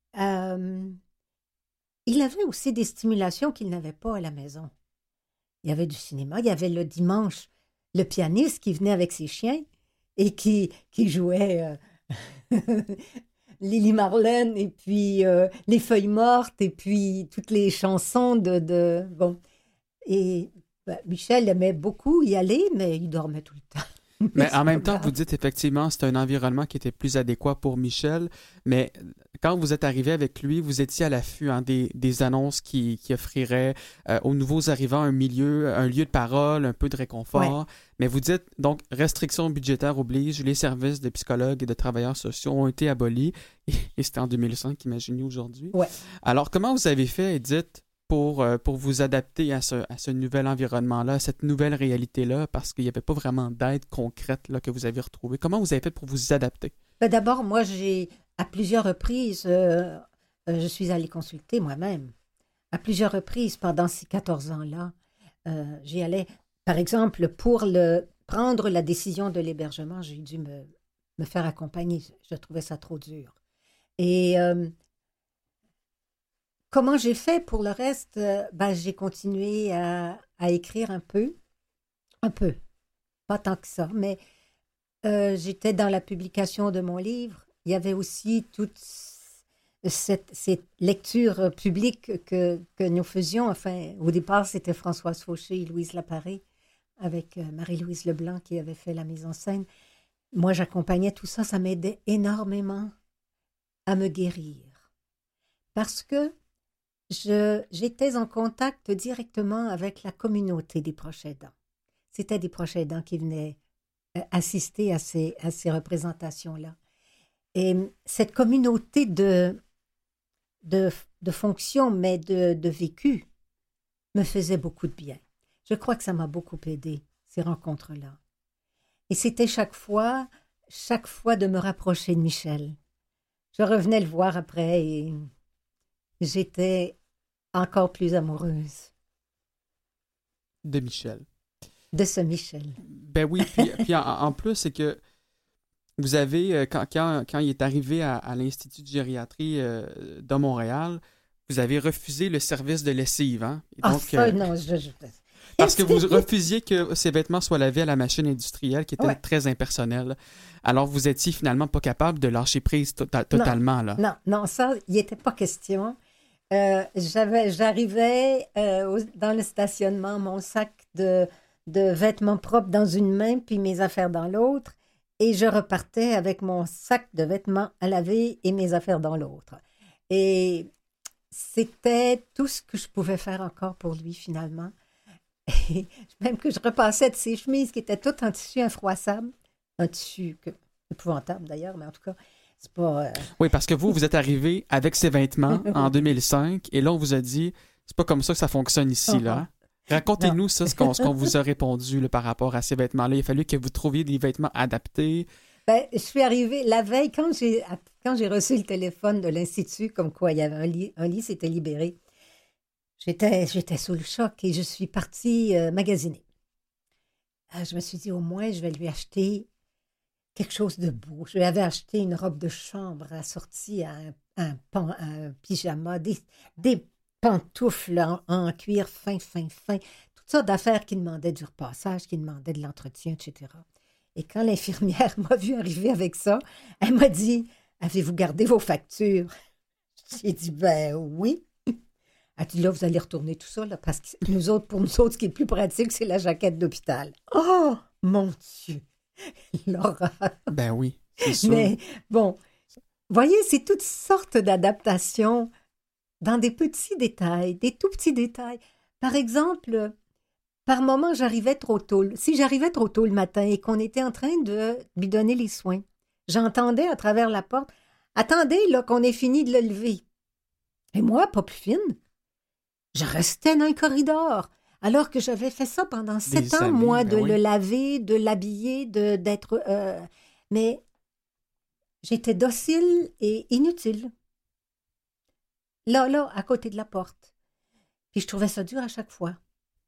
Il avait aussi des stimulations qu'il n'avait pas à la maison. Il y avait du cinéma, il y avait le dimanche le pianiste qui venait avec ses chiens et qui jouait Lily Marlène et puis Les Feuilles mortes et puis toutes les chansons bon. Et Michel aimait beaucoup y aller, mais il dormait tout le temps. Mais en même temps, vous dites effectivement c'est un environnement qui était plus adéquat pour Michel, mais quand vous êtes arrivé avec lui, vous étiez à l'affût des annonces qui offriraient aux nouveaux arrivants un lieu de parole, un peu de réconfort. Ouais. Mais vous dites, donc, restrictions budgétaires obligent, les services de psychologues et de travailleurs sociaux ont été abolis, et c'était en 2005, imaginez aujourd'hui. Ouais. Alors, comment vous avez fait, Edith, pour vous adapter à ce nouvel environnement-là, à cette nouvelle réalité-là, parce qu'il n'y avait pas vraiment d'aide concrète là, que vous avez retrouvée. Comment vous avez fait pour vous adapter? Ben d'abord, moi, à plusieurs reprises, je suis allée consulter moi-même. À plusieurs reprises, pendant ces 14 ans-là, j'y allais. Par exemple, pour prendre la décision de l'hébergement, j'ai dû me faire accompagner. Je trouvais ça trop dur. Et comment j'ai fait pour le reste? J'ai continué à écrire un peu, pas tant que ça, mais j'étais dans la publication de mon livre. Il y avait aussi toute cette lecture publique que nous faisions. Enfin, au départ, c'était Françoise Fauché et Louise Laparé, avec Marie-Louise Leblanc qui avait fait la mise en scène. Moi, j'accompagnais tout ça, ça m'aidait énormément à me guérir. Parce que j'étais en contact directement avec la communauté des proches aidants. C'était des proches aidants qui venaient assister à ces représentations-là. Et cette communauté de fonctions, mais de vécu, me faisait beaucoup de bien. Je crois que ça m'a beaucoup aidé, ces rencontres-là. Et c'était chaque fois de me rapprocher de Michel. Je revenais le voir après et j'étais encore plus amoureuse. De Michel. De ce Michel. Ben oui, puis en plus, c'est que vous avez, quand il est arrivé à l'Institut de gériatrie de Montréal, vous avez refusé le service de lessive, hein? Et donc, ça, non, Parce que vous refusiez que ces vêtements soient lavés à la machine industrielle, qui était très impersonnelle. Alors, vous étiez finalement pas capable de lâcher prise totalement, là. Non, ça, il n'était pas question. J'arrivais dans le stationnement, mon sac de vêtements propres dans une main, puis mes affaires dans l'autre, et je repartais avec mon sac de vêtements à laver et mes affaires dans l'autre. Et c'était tout ce que je pouvais faire encore pour lui, finalement. Et même que je repassais de ses chemises qui étaient toutes en tissu infroissable, un tissu épouvantable d'ailleurs, mais en tout cas, c'est pas... Oui, parce que vous êtes arrivé avec ces vêtements en 2005, et là, on vous a dit, c'est pas comme ça que ça fonctionne ici, là. Racontez-nous ça, ce qu'on vous a répondu là, par rapport à ces vêtements-là. Il a fallu que vous trouviez des vêtements adaptés. Ben, je suis arrivée la veille, quand j'ai reçu le téléphone de l'Institut, comme quoi il y avait un lit s'était libéré. J'étais sous le choc et je suis partie magasiner. Je me suis dit, au moins, je vais lui acheter quelque chose de beau. Je lui avais acheté une robe de chambre assortie à un pyjama, des pantoufles en cuir fin, toutes sortes d'affaires qui demandaient du repassage, qui demandaient de l'entretien, etc. Et quand l'infirmière m'a vu arriver avec ça, elle m'a dit, « Avez-vous gardé vos factures? » J'ai dit, « Ben oui. » Elle dit, « Là, vous allez retourner tout ça, là, parce que pour nous autres, ce qui est plus pratique, c'est la jaquette d'hôpital. » Oh, mon Dieu! L'horreur! Ben oui, c'est sûr. Mais bon, voyez, c'est toutes sortes d'adaptations dans des petits détails, des tout petits détails. Par exemple, par moment, j'arrivais trop tôt. Si j'arrivais trop tôt le matin et qu'on était en train de lui donner les soins, j'entendais à travers la porte, « Attendez, là, qu'on ait fini de le lever. » Et moi, pas plus fine, je restais dans le corridor, alors que j'avais fait ça pendant 7 ans, moi, de le laver, de l'habiller, d'être... mais j'étais docile et inutile. Là, à côté de la porte. Puis je trouvais ça dur à chaque fois.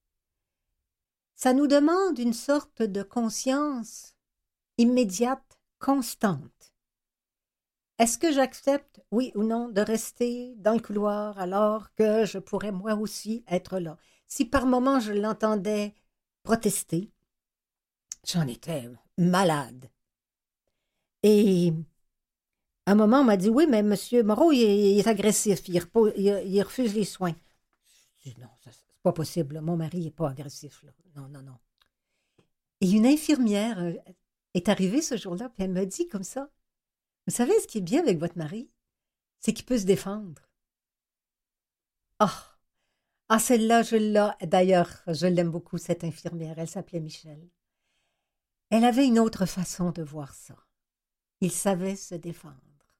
Ça nous demande une sorte de conscience immédiate, constante. Est-ce que j'accepte, oui ou non, de rester dans le couloir alors que je pourrais moi aussi être là? Si par moment je l'entendais protester, j'en étais malade. Et à un moment, on m'a dit, oui, mais M. Moreau, il est agressif, il refuse les soins. Je dis, non, c'est pas possible, mon mari n'est pas agressif. Là. Non. Et une infirmière est arrivée ce jour-là, puis elle me dit comme ça, vous savez, ce qui est bien avec votre mari, c'est qu'il peut se défendre. Celle-là, d'ailleurs, je l'aime beaucoup, cette infirmière, elle s'appelait Michel. Elle avait une autre façon de voir ça. Il savait se défendre.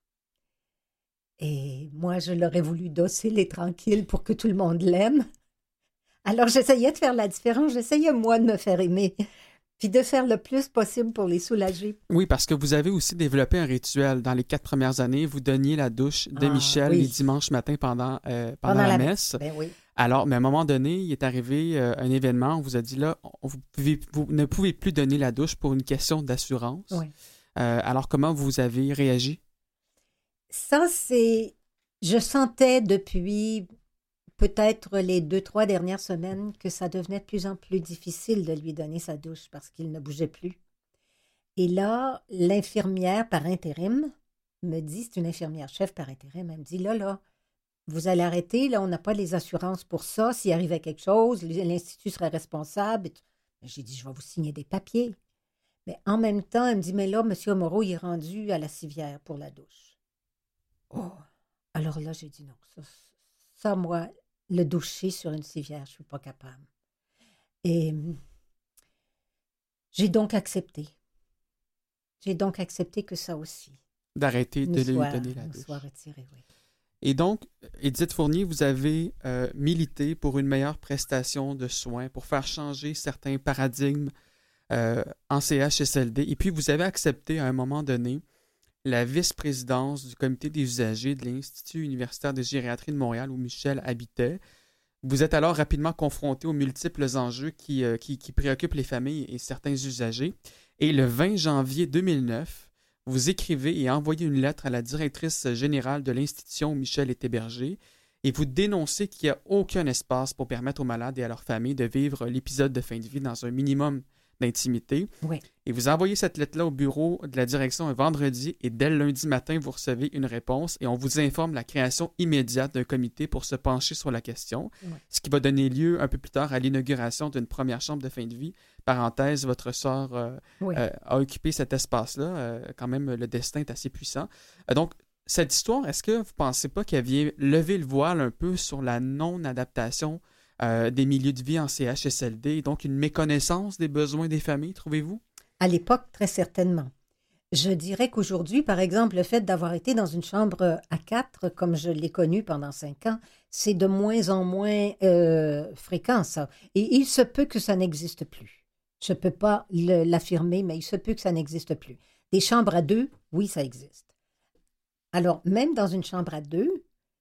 Et moi, je l'aurais voulu docile et tranquille pour que tout le monde l'aime. Alors, j'essayais de faire la différence, j'essayais, moi, de me faire aimer, puis de faire le plus possible pour les soulager. Oui, parce que vous avez aussi développé un rituel. Dans les 4 premières années, vous donniez la douche de Michel les dimanches matins pendant la messe. Ben oui. Alors, mais à un moment donné, il est arrivé un événement, on vous a dit là, vous ne pouvez plus donner la douche pour une question d'assurance. Oui. Alors, comment vous avez réagi? Ça, je sentais depuis peut-être les 2-3 dernières semaines que ça devenait de plus en plus difficile de lui donner sa douche parce qu'il ne bougeait plus. Et là, l'infirmière par intérim me dit, c'est une infirmière chef par intérim, elle me dit, là, vous allez arrêter, là, on n'a pas les assurances pour ça, s'il arrivait quelque chose, l'Institut serait responsable. J'ai dit, je vais vous signer des papiers. Mais en même temps, elle me dit, mais là, M. Moreau, il est rendu à la civière pour la douche. Oh! Alors là, j'ai dit non. Ça, moi, le doucher sur une civière, je ne suis pas capable. Et j'ai donc accepté. J'ai donc accepté que ça aussi. D'arrêter de lui donner la douche. Soit retiré, oui. Et donc, Édith Fournier, vous avez milité pour une meilleure prestation de soins, pour faire changer certains paradigmes en CHSLD. Et puis, vous avez accepté à un moment donné la vice-présidence du comité des usagers de l'Institut universitaire de gériatrie de Montréal où Michel habitait. Vous êtes alors rapidement confronté aux multiples enjeux qui préoccupent les familles et certains usagers. Et le 20 janvier 2009, vous écrivez et envoyez une lettre à la directrice générale de l'institution où Michel est hébergé. et vous dénoncez qu'il n'y a aucun espace pour permettre aux malades et à leurs familles de vivre l'épisode de fin de vie dans un minimum d'intimité. Oui. Et vous envoyez cette lettre-là au bureau de la direction un vendredi et dès le lundi matin, vous recevez une réponse et on vous informe de la création immédiate d'un comité pour se pencher sur la question, ce qui va donner lieu un peu plus tard à l'inauguration d'une première chambre de fin de vie. Parenthèse, votre sœur a occupé cet espace-là. Quand même, le destin est assez puissant. Donc, cette histoire, est-ce que vous ne pensez pas qu'elle vient lever le voile un peu sur la non-adaptation des milieux de vie en CHSLD, et donc une méconnaissance des besoins des familles, trouvez-vous? À l'époque, très certainement. Je dirais qu'aujourd'hui, par exemple, le fait d'avoir été dans une chambre à 4, comme je l'ai connu pendant 5 ans, c'est de moins en moins fréquent, ça. Et il se peut que ça n'existe plus. Je ne peux pas l'affirmer, mais il se peut que ça n'existe plus. Des chambres à 2, oui, ça existe. Alors, même dans une chambre à 2,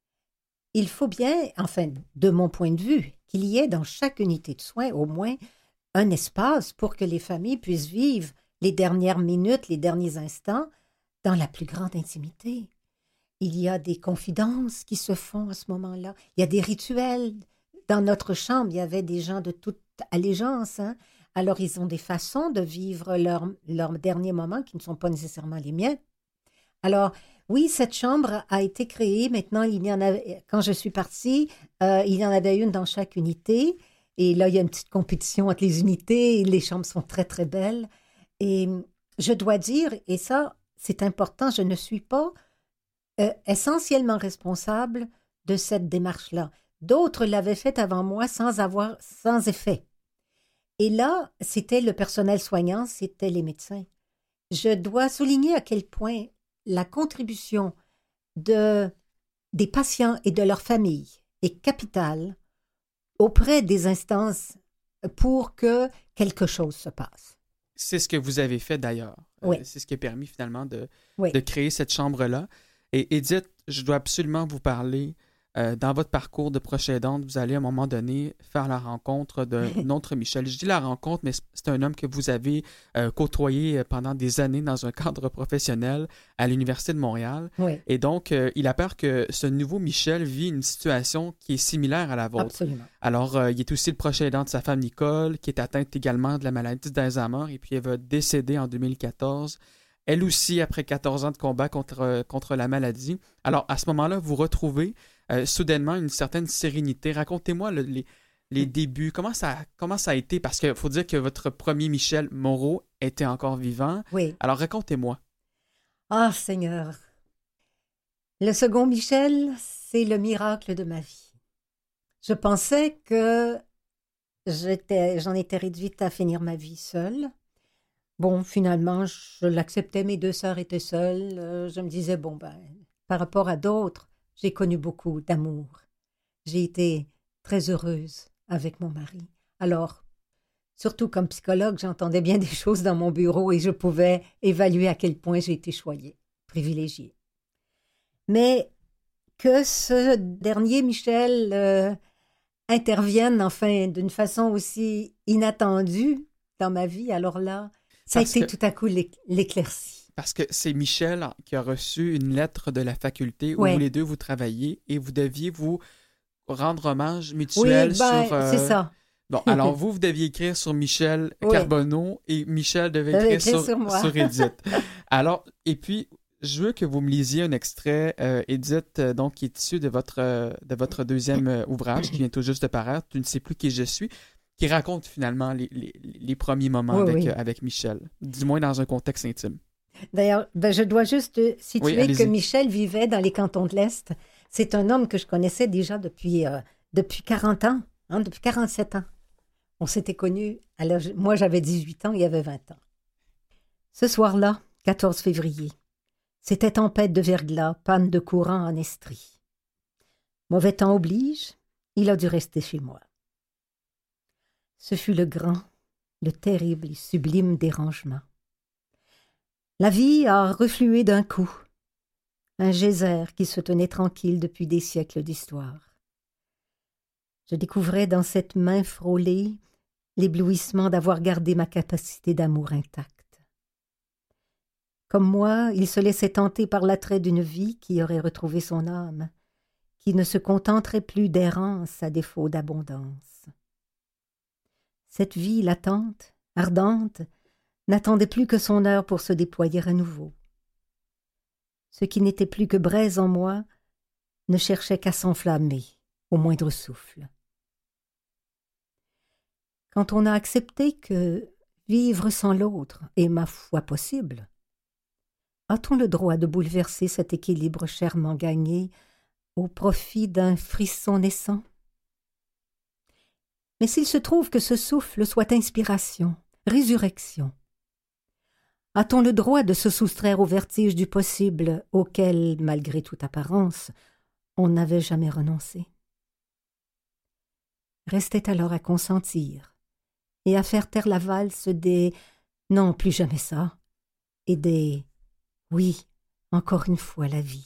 il faut bien, enfin, de mon point de vue, qu'il y ait dans chaque unité de soins au moins un espace pour que les familles puissent vivre les dernières minutes, les derniers instants dans la plus grande intimité. Il y a des confidences qui se font à ce moment-là. Il y a des rituels. Dans notre chambre, il y avait des gens de toute allégeance. Hein? Alors, ils ont des façons de vivre leurs derniers moments qui ne sont pas nécessairement les miens. Alors, oui, cette chambre a été créée. Maintenant, il y en a, quand je suis partie, il y en avait une dans chaque unité. Et là, il y a une petite compétition entre les unités. Les chambres sont très, très belles. Et je dois dire, et ça, c'est important, je ne suis pas essentiellement responsable de cette démarche-là. D'autres l'avaient faite avant moi sans effet. Et là, c'était le personnel soignant, c'était les médecins. Je dois souligner à quel point la contribution des patients et de leurs familles est capitale auprès des instances pour que quelque chose se passe. C'est ce que vous avez fait d'ailleurs. Oui. C'est ce qui a permis finalement de créer cette chambre-là. Et Édith, je dois absolument vous parler. Dans votre parcours de proche aidante, vous allez à un moment donné faire la rencontre d'un autre Michel. Je dis la rencontre, mais c'est un homme que vous avez côtoyé pendant des années dans un cadre professionnel à l'Université de Montréal. Oui. Et donc, il a peur que ce nouveau Michel vit une situation qui est similaire à la vôtre. Absolument. Alors, il est aussi le proche aidant de sa femme Nicole, qui est atteinte également de la maladie d'Alzheimer, et puis elle va décéder en 2014. Elle aussi, après 14 ans de combat contre la maladie. Alors, à ce moment-là, vous retrouvez soudainement une certaine sérénité. Racontez-moi les débuts. Comment ça a été? Parce qu'il faut dire que votre premier Michel Moreau était encore vivant. Oui. Alors, racontez-moi. Ah, Seigneur! Le second Michel, c'est le miracle de ma vie. Je pensais que j'en étais réduite à finir ma vie seule. Bon, finalement, je l'acceptais, mes 2 sœurs étaient seules. Je me disais, bon, par rapport à d'autres, j'ai connu beaucoup d'amour. J'ai été très heureuse avec mon mari. Alors, surtout comme psychologue, j'entendais bien des choses dans mon bureau et je pouvais évaluer à quel point j'ai été choyée, privilégiée. Mais que ce dernier Michel intervienne, enfin, d'une façon aussi inattendue dans ma vie, alors là, ça a été tout à coup l'éclaircie. Parce que c'est Michel qui a reçu une lettre de la faculté où les deux vous travaillez et vous deviez vous rendre hommage mutuel sur... c'est ça. Bon, alors vous deviez écrire sur Michel Carbonneau et Michel devait écrire sur Édith. Alors, et puis, je veux que vous me lisiez un extrait, Édith, donc qui est issu de votre deuxième ouvrage qui vient tout juste de paraître, Tu ne sais plus qui je suis, qui raconte finalement les premiers moments avec Michel, du moins dans un contexte intime. D'ailleurs, je dois juste situer que Michel vivait dans les cantons de l'Est. C'est un homme que je connaissais déjà depuis 40 ans, depuis 47 ans. On s'était connus, moi j'avais 18 ans, il avait 20 ans. Ce soir-là, 14 février, c'était tempête de verglas, panne de courant en Estrie. Mauvais temps oblige, il a dû rester chez moi. Ce fut le grand, le terrible et sublime dérangement. La vie a reflué d'un coup, un geyser qui se tenait tranquille depuis des siècles d'histoire. Je découvrais dans cette main frôlée l'éblouissement d'avoir gardé ma capacité d'amour intacte. Comme moi, il se laissait tenter par l'attrait d'une vie qui aurait retrouvé son âme, qui ne se contenterait plus d'errance à défaut d'abondance. Cette vie latente, ardente, n'attendait plus que son heure pour se déployer à nouveau. Ce qui n'était plus que braise en moi ne cherchait qu'à s'enflammer au moindre souffle. Quand on a accepté que vivre sans l'autre est ma foi possible, a-t-on le droit de bouleverser cet équilibre chèrement gagné au profit d'un frisson naissant? Mais s'il se trouve que ce souffle soit inspiration, résurrection, a-t-on le droit de se soustraire au vertige du possible auquel, malgré toute apparence, on n'avait jamais renoncé? Restait alors à consentir et à faire taire la valse des « non, plus jamais ça » et des « oui, encore une fois la vie ».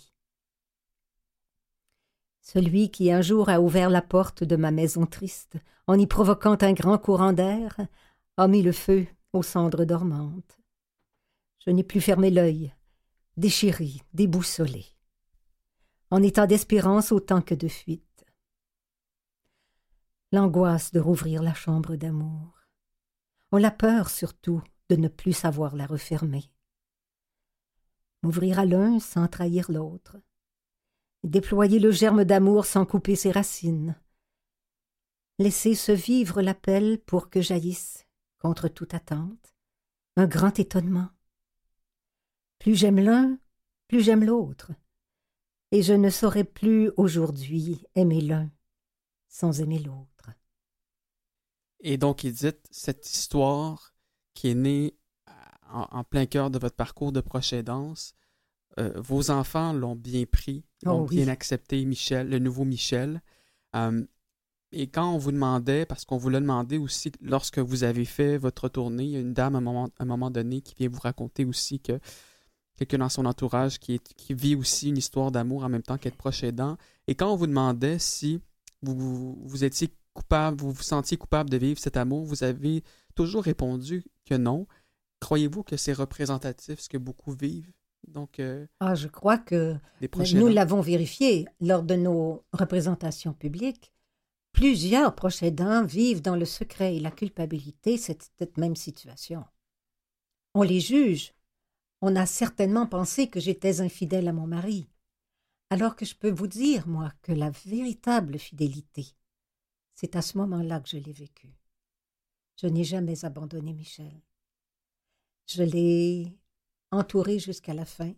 Celui qui un jour a ouvert la porte de ma maison triste, en y provoquant un grand courant d'air, a mis le feu aux cendres dormantes. Je n'ai plus fermé l'œil, déchiré, déboussolé, en état d'espérance autant que de fuite. L'angoisse de rouvrir la chambre d'amour. On a peur surtout de ne plus savoir la refermer. M'ouvrir à l'un sans trahir l'autre. Déployer le germe d'amour sans couper ses racines. Laisser se vivre l'appel pour que jaillisse, contre toute attente, un grand étonnement. Plus j'aime l'un, plus j'aime l'autre, et je ne saurais plus aujourd'hui aimer l'un sans aimer l'autre. Et donc, Édith, cette histoire qui est née en plein cœur de votre parcours de proche aidance, vos enfants l'ont bien pris, l'ont bien accepté, Michel, le nouveau Michel. Et quand on vous demandait, parce qu'on vous l'a demandé aussi lorsque vous avez fait votre tournée, il y a une dame à un moment donné qui vient vous raconter aussi que quelqu'un dans son entourage qui vit aussi une histoire d'amour en même temps qu'être proche aidant. Et quand on vous demandait si vous étiez coupable, vous vous sentiez coupable de vivre cet amour, vous avez toujours répondu que non. Croyez-vous que c'est représentatif ce que beaucoup vivent? Donc, je crois que nous l'avons vérifié lors de nos représentations publiques. Plusieurs proches aidants vivent dans le secret et la culpabilité cette même situation. On les juge. On a certainement pensé que j'étais infidèle à mon mari, alors que je peux vous dire, moi, que la véritable fidélité, c'est à ce moment-là que je l'ai vécue. Je n'ai jamais abandonné Michel. Je l'ai entouré jusqu'à la fin.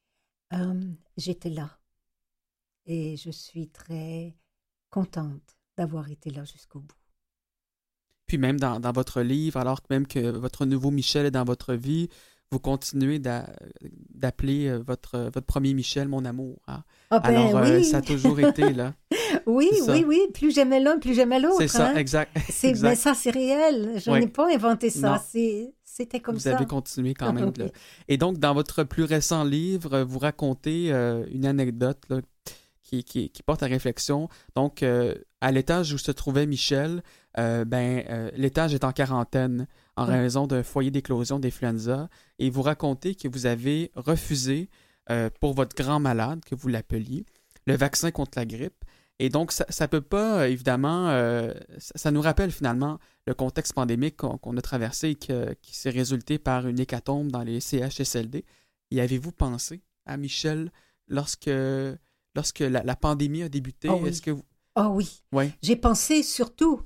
J'étais là et je suis très contente d'avoir été là jusqu'au bout. Puis même dans votre livre, alors même que votre nouveau Michel est dans votre vie, vous continuez d'appeler votre premier Michel mon amour. Hein? Alors, oui. ça a toujours été là. Oui. Plus j'aimais l'un, plus j'aimais l'autre. C'est ça, hein? Exact. Mais ça, c'est réel. Je n'ai pas inventé ça. C'était comme ça. Vous avez continué quand même. Là. Et donc, dans votre plus récent livre, vous racontez une anecdote là, qui porte à réflexion. Donc, à l'étage où se trouvait Michel, l'étage est en quarantaine en raison d'un foyer d'éclosion d'influenza. Et vous racontez que vous avez refusé, pour votre grand malade, que vous l'appeliez, le vaccin contre la grippe. Et donc, ça ne peut pas, évidemment, ça nous rappelle finalement le contexte pandémique qu'on a traversé et qui s'est résulté par une hécatombe dans les CHSLD. Y avez-vous pensé à Michel lorsque la pandémie a débuté? Oh oui. Est-ce que vous... Oh oui. Oui. J'ai pensé surtout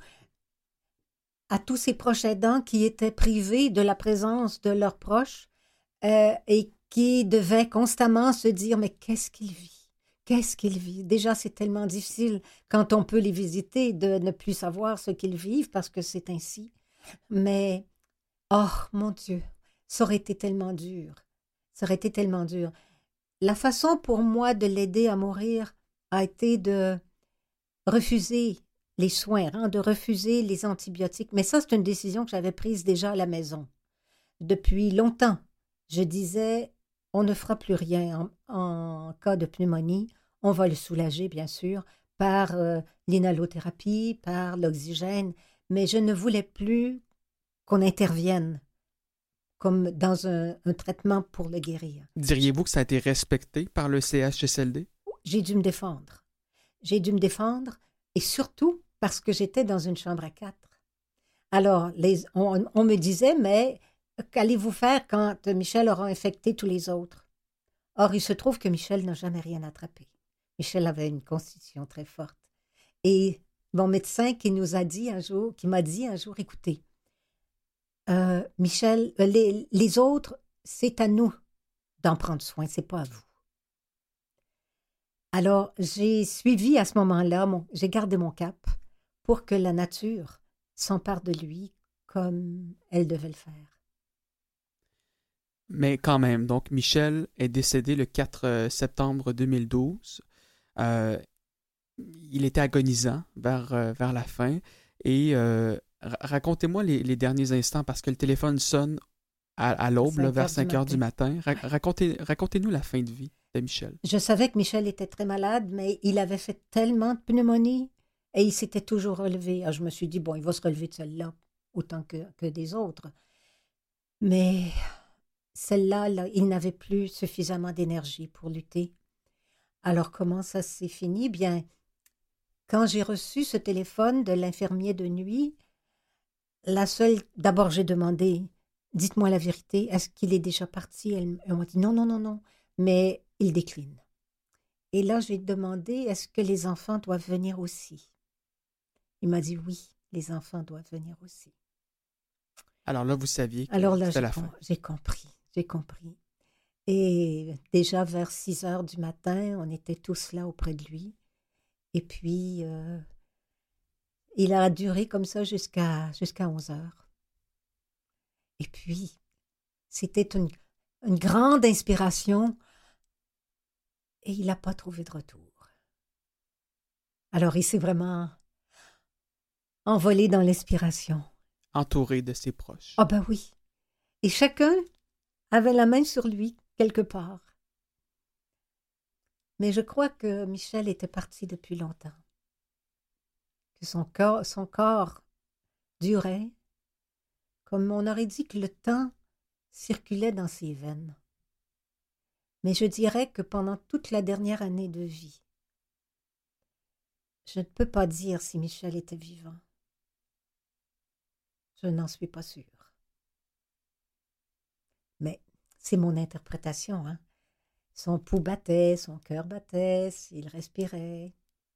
à tous ces proches aidants qui étaient privés de la présence de leurs proches et qui devaient constamment se dire « Mais qu'est-ce qu'il vit? Qu'est-ce qu'il vit? » Déjà, c'est tellement difficile quand on peut les visiter de ne plus savoir ce qu'ils vivent parce que c'est ainsi. Mais, oh mon Dieu, ça aurait été tellement dur. Ça aurait été tellement dur. La façon pour moi de l'aider à mourir a été de refuser les soins, de refuser les antibiotiques. Mais ça, c'est une décision que j'avais prise déjà à la maison. Depuis longtemps, je disais, on ne fera plus rien en cas de pneumonie. On va le soulager, bien sûr, par l'inhalothérapie, par l'oxygène. Mais je ne voulais plus qu'on intervienne comme dans un traitement pour le guérir. Diriez-vous que ça a été respecté par le CHSLD? J'ai dû me défendre. j'ai dû me défendre, et surtout parce que j'étais dans une chambre à 4. Alors, on me disait, mais qu'allez-vous faire quand Michel aura infecté tous les autres? Or, il se trouve que Michel n'a jamais rien attrapé. Michel avait une constitution très forte. Et mon médecin qui m'a dit un jour, écoutez, Michel, les autres, c'est à nous d'en prendre soin, c'est pas à vous. Alors, j'ai suivi à ce moment-là, j'ai gardé mon cap pour que la nature s'empare de lui comme elle devait le faire. Mais quand même, donc Michel est décédé le 4 septembre 2012. Il était agonisant vers la fin. Et racontez-moi les derniers instants, parce que le téléphone sonne à l'aube, là, vers 5 heures du matin. Racontez-nous la fin de vie de Michel. Je savais que Michel était très malade, mais il avait fait tellement de pneumonie et il s'était toujours relevé. Alors, je me suis dit, bon, il va se relever de celle-là autant que des autres. Mais celle-là, là, il n'avait plus suffisamment d'énergie pour lutter. Alors, comment ça s'est fini? Bien, quand j'ai reçu ce téléphone de l'infirmier de nuit, d'abord j'ai demandé, dites-moi la vérité, est-ce qu'il est déjà parti? Elle m'a dit non, mais il décline. Et là, j'ai demandé, est-ce que les enfants doivent venir aussi? Il m'a dit oui, les enfants doivent venir aussi. Alors là, vous saviez que c'était la fin. J'ai compris. Et déjà vers 6 heures du matin, on était tous là auprès de lui. Et puis, il a duré comme ça jusqu'à 11 heures. Et puis, c'était une grande inspiration et il n'a pas trouvé de retour. Alors, il s'est vraiment envolé dans l'inspiration. Entouré de ses proches. Ah ben oui. Et chacun avait la main sur lui, quelque part. Mais je crois que Michel était parti depuis longtemps. Que son corps durait, comme on aurait dit que le temps circulait dans ses veines. Mais je dirais que pendant toute la dernière année de vie, je ne peux pas dire si Michel était vivant. Je n'en suis pas sûre. Mais c'est mon interprétation, hein. Son pouls battait, son cœur battait, il respirait.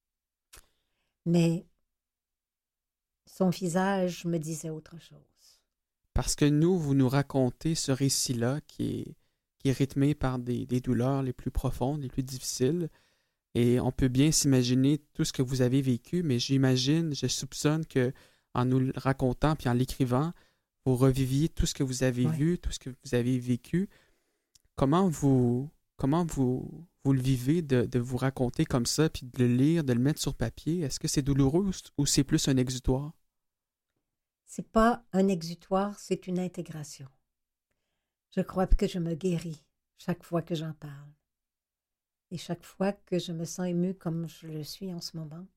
Mais son visage me disait autre chose. Parce que vous nous racontez ce récit-là qui est rythmé par des douleurs les plus profondes, les plus difficiles. Et on peut bien s'imaginer tout ce que vous avez vécu, mais je soupçonne que en nous le racontant puis en l'écrivant, vous reviviez tout ce que vous avez vu, tout ce que vous avez vécu. Comment vous le vivez de vous raconter comme ça, puis de le lire, de le mettre sur papier? Est-ce que c'est douloureux ou c'est plus un exutoire? C'est pas un exutoire, c'est une intégration. Je crois que je me guéris chaque fois que j'en parle. Et chaque fois que je me sens émue comme je le suis en ce moment,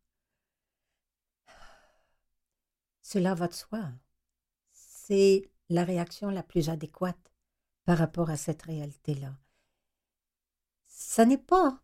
cela va de soi. C'est la réaction la plus adéquate par rapport à cette réalité-là. Ça n'est pas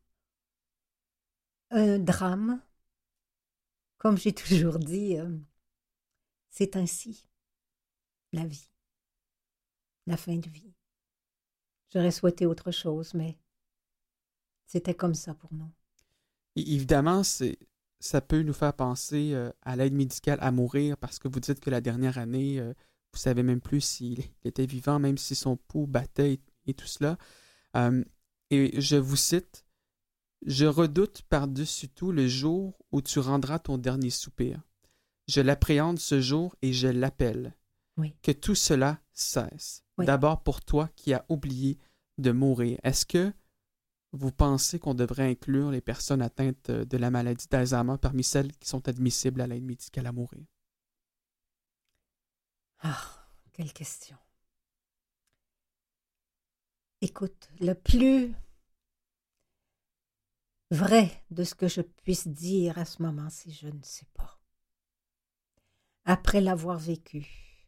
un drame, comme j'ai toujours dit, c'est ainsi, la vie, la fin de vie. J'aurais souhaité autre chose, mais c'était comme ça pour nous. Évidemment, ça peut nous faire penser à l'aide médicale à mourir, parce que vous dites que la dernière année, vous ne savez même plus s'il était vivant, même si son pouls battait et tout cela. Et je vous cite, « Je redoute par-dessus tout le jour où tu rendras ton dernier soupir. Je l'appréhende ce jour et je l'appelle. Oui. Que tout cela cesse. Oui. D'abord pour toi qui as oublié de mourir. » Est-ce que vous pensez qu'on devrait inclure les personnes atteintes de la maladie d'Alzheimer parmi celles qui sont admissibles à l'aide médicale à mourir? Ah, quelle question. Écoute, le plus vrai de ce que je puisse dire à ce moment, c'est je ne sais pas. Après l'avoir vécu,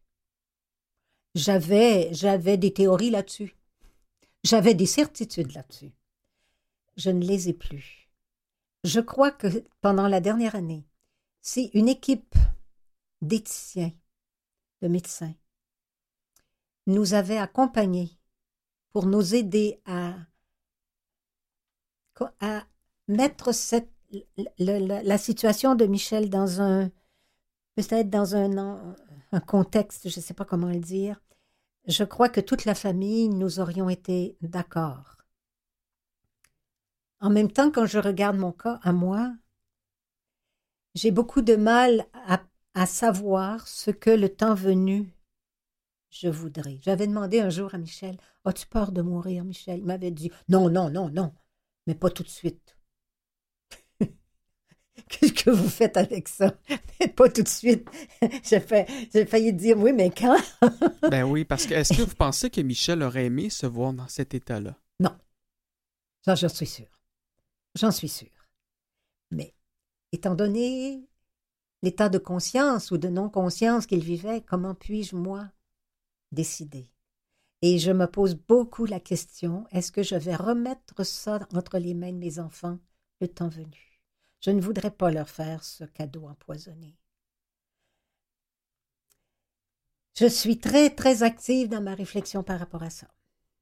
j'avais des théories là-dessus. J'avais des certitudes là-dessus. Je ne les ai plus. Je crois que pendant la dernière année, si une équipe d'éthiciens, de médecins, nous avait accompagnés pour nous aider à mettre la situation de Michel peut-être dans un contexte, je ne sais pas comment le dire, je crois que toute la famille, nous aurions été d'accord. En même temps, quand je regarde mon cas à moi, j'ai beaucoup de mal à savoir ce que le temps venu, je voudrais. J'avais demandé un jour à Michel, « As-tu peur de mourir, Michel? » Il m'avait dit, « Non, non, non, non, mais pas tout de suite. » Qu'est-ce que vous faites avec ça? Pas tout de suite. J'ai failli dire, oui, mais quand? Ben oui, parce que est-ce que vous pensez que Michel aurait aimé se voir dans cet état-là? Non, ça, j'en suis sûre. J'en suis sûre. Mais étant donné l'état de conscience ou de non-conscience qu'il vivait, comment puis-je, moi, décider? Et je me pose beaucoup la question, est-ce que je vais remettre ça entre les mains de mes enfants le temps venu? Je ne voudrais pas leur faire ce cadeau empoisonné. Je suis très, très active dans ma réflexion par rapport à ça.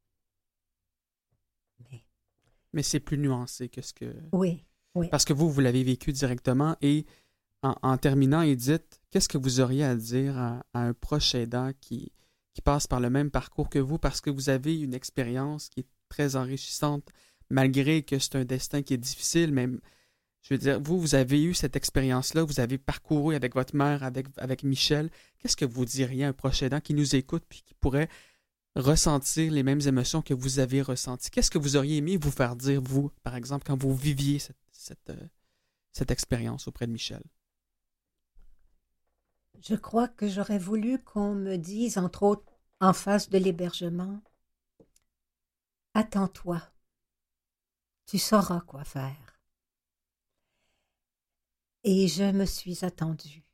Mais c'est plus nuancé que ce que... Oui, oui. Parce que vous l'avez vécu directement et en terminant, Edith, qu'est-ce que vous auriez à dire à un proche aidant qui passe par le même parcours que vous parce que vous avez une expérience qui est très enrichissante malgré que c'est un destin qui est difficile, mais je veux dire, vous avez eu cette expérience-là, vous avez parcouru avec votre mère, avec Michel. Qu'est-ce que vous diriez à un proche aidant qui nous écoute puis qui pourrait ressentir les mêmes émotions que vous avez ressenties? Qu'est-ce que vous auriez aimé vous faire dire, vous, par exemple, quand vous viviez cette expérience auprès de Michel? Je crois que j'aurais voulu qu'on me dise, entre autres, en face de l'hébergement, « Attends-toi, tu sauras quoi faire. » Et je me suis attendue.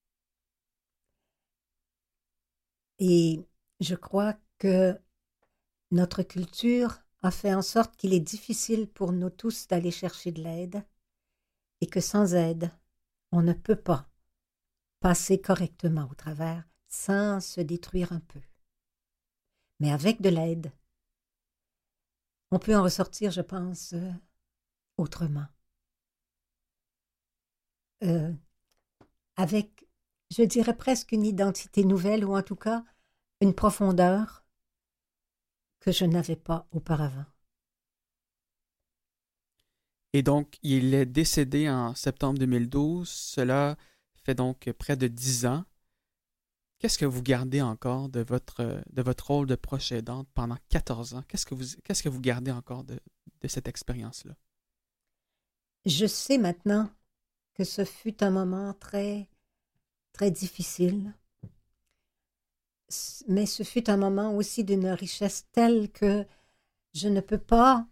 Et je crois que notre culture a fait en sorte qu'il est difficile pour nous tous d'aller chercher de l'aide et que sans aide, on ne peut pas passer correctement au travers sans se détruire un peu. Mais avec de l'aide, on peut en ressortir, je pense, autrement. Avec, je dirais presque une identité nouvelle ou en tout cas une profondeur que je n'avais pas auparavant. Et donc, il est décédé en septembre 2012. Cela fait donc près de 10 ans. Qu'est-ce que vous gardez encore de votre rôle de proche aidante pendant 14 ans? Qu'est-ce que vous gardez encore de cette expérience-là? Je sais maintenant que ce fut un moment très, très difficile, mais ce fut un moment aussi d'une richesse telle que je ne peux pas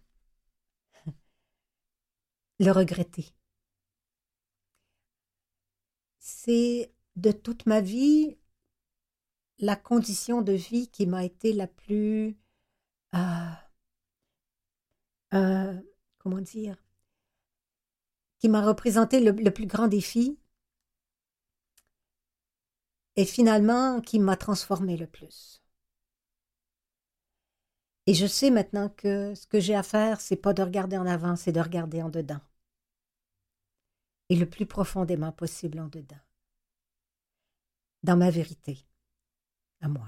le regretter. C'est de toute ma vie la condition de vie qui m'a été la plus, comment dire, qui m'a représenté le plus grand défi et finalement qui m'a transformé le plus. Et je sais maintenant que ce que j'ai à faire, c'est pas de regarder en avant, c'est de regarder en dedans. Et le plus profondément possible en dedans. Dans ma vérité, à moi.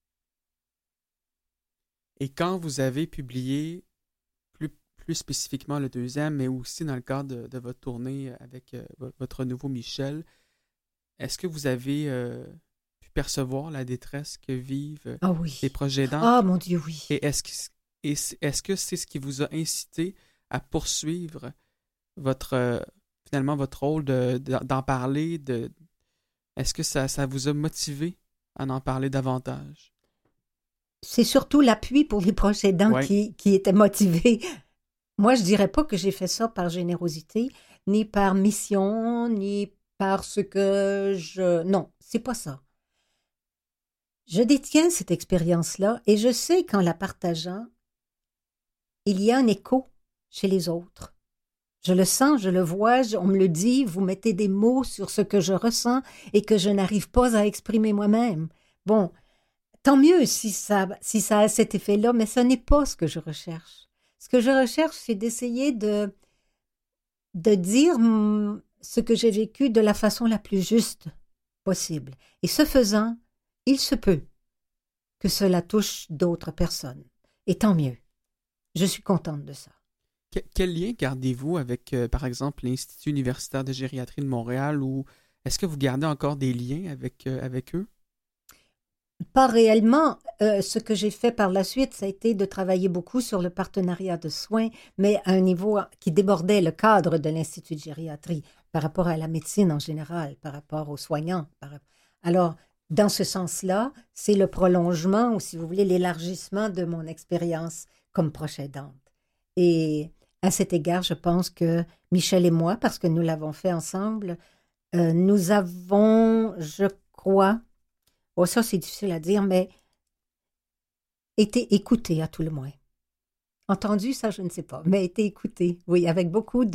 Et quand vous avez publié plus spécifiquement le deuxième, mais aussi dans le cadre de votre tournée avec votre nouveau Michel, est-ce que vous avez pu percevoir la détresse que vivent les proches aidants? Ah, mon Dieu, oui. Et est-ce que c'est ce qui vous a incité à poursuivre finalement votre rôle d'en parler? Est-ce que ça vous a motivé à en parler davantage? C'est surtout l'appui pour les proches aidants qui étaient motivés. Moi, je dirais pas que j'ai fait ça par générosité, ni par mission, ni parce que non, c'est pas ça. Je détiens cette expérience-là et je sais qu'en la partageant, il y a un écho chez les autres. Je le sens, je le vois, on me le dit, vous mettez des mots sur ce que je ressens et que je n'arrive pas à exprimer moi-même. Bon, tant mieux si ça a cet effet-là, mais ce n'est pas ce que je recherche. Ce que je recherche, c'est d'essayer de dire ce que j'ai vécu de la façon la plus juste possible. Et ce faisant, il se peut que cela touche d'autres personnes. Et tant mieux. Je suis contente de ça. Quel lien gardez-vous avec, par exemple, l'Institut universitaire de gériatrie de Montréal, ou est-ce que vous gardez encore des liens avec eux? Pas réellement. Ce que j'ai fait par la suite, ça a été de travailler beaucoup sur le partenariat de soins, mais à un niveau qui débordait le cadre de l'Institut de gériatrie par rapport à la médecine en général, par rapport aux soignants. Alors, dans ce sens-là, c'est le prolongement, ou si vous voulez, l'élargissement de mon expérience comme proche aidante. Et à cet égard, je pense que Michel et moi, parce que nous l'avons fait ensemble, nous avons, je crois, ça c'est difficile à dire, mais été écoutés à tout le moins. Entendu, ça je ne sais pas, mais été écoutés, oui, avec beaucoup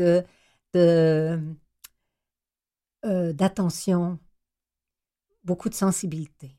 d'attention, beaucoup de sensibilité.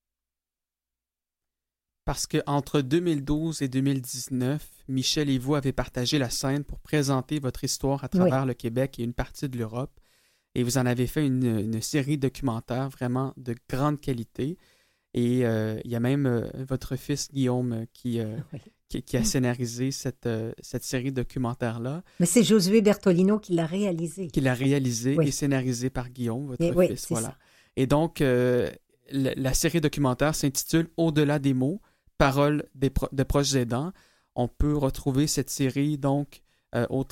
Parce qu'entre 2012 et 2019, Michel et vous avez partagé la scène pour présenter votre histoire à travers le Québec et une partie de l'Europe. Et vous en avez fait une série documentaire vraiment de grande qualité. Et il y a même votre fils Guillaume qui a scénarisé cette série documentaire-là. Mais c'est Josué Bertolino qui l'a réalisé. Qui l'a réalisé et scénarisé par Guillaume, votre fils. Voilà. Ça. Et donc, la série documentaire s'intitule « Au-delà des mots, paroles de proches aidants ». On peut retrouver cette série donc au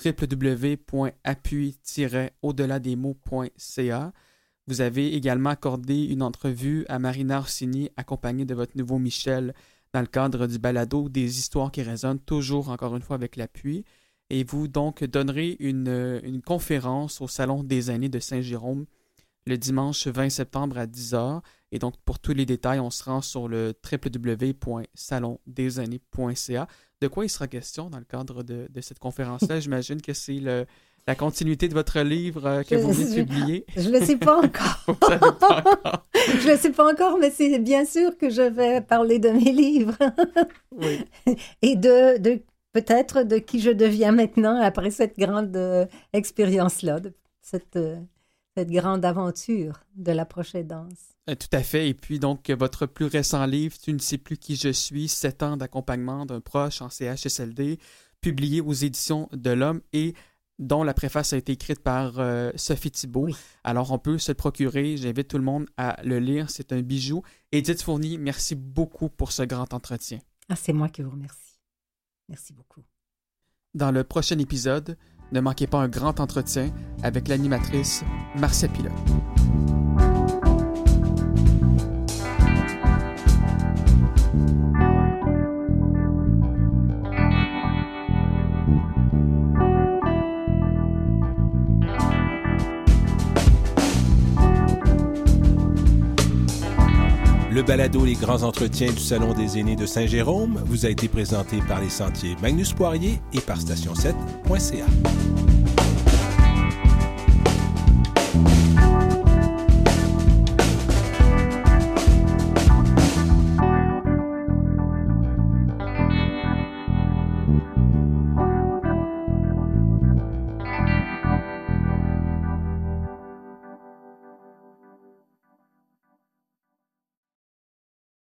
www.appui-au-delà-des-mots.ca. Vous avez également accordé une entrevue à Marina Orsini, accompagnée de votre nouveau Michel, dans le cadre du balado Des histoires qui résonnent, toujours encore une fois avec l'appui. Et vous donc donnerez une conférence au Salon des aînés de Saint-Jérôme le dimanche 20 septembre à 10h. Et donc, pour tous les détails, on se rend sur le www.salondesaînés.ca. De quoi il sera question dans le cadre de cette conférence-là? J'imagine que c'est la continuité de votre livre que vous venez de publier. Je ne le sais pas encore. Vous ne savez pas encore. Je ne le sais pas encore, mais c'est bien sûr que je vais parler de mes livres. Oui. Et de peut-être de qui je deviens maintenant après cette grande expérience-là, de cette grande aventure de la proche aidance. Tout à fait. Et puis donc, votre plus récent livre, Tu ne sais plus qui je suis, 7 ans d'accompagnement d'un proche en CHSLD, publié aux éditions de l'Homme et dont la préface a été écrite par Sophie Thibault. Oui. Alors, on peut se le procurer. J'invite tout le monde à le lire. C'est un bijou. Édith Fournier, merci beaucoup pour ce grand entretien. C'est moi qui vous remercie. Merci beaucoup. Dans le prochain épisode, ne manquez pas un grand entretien avec l'animatrice Marcia Pilote. Le balado Les grands entretiens du Salon des aînés de Saint-Jérôme vous a été présenté par les Sentiers Magnus Poirier et par Station7.ca.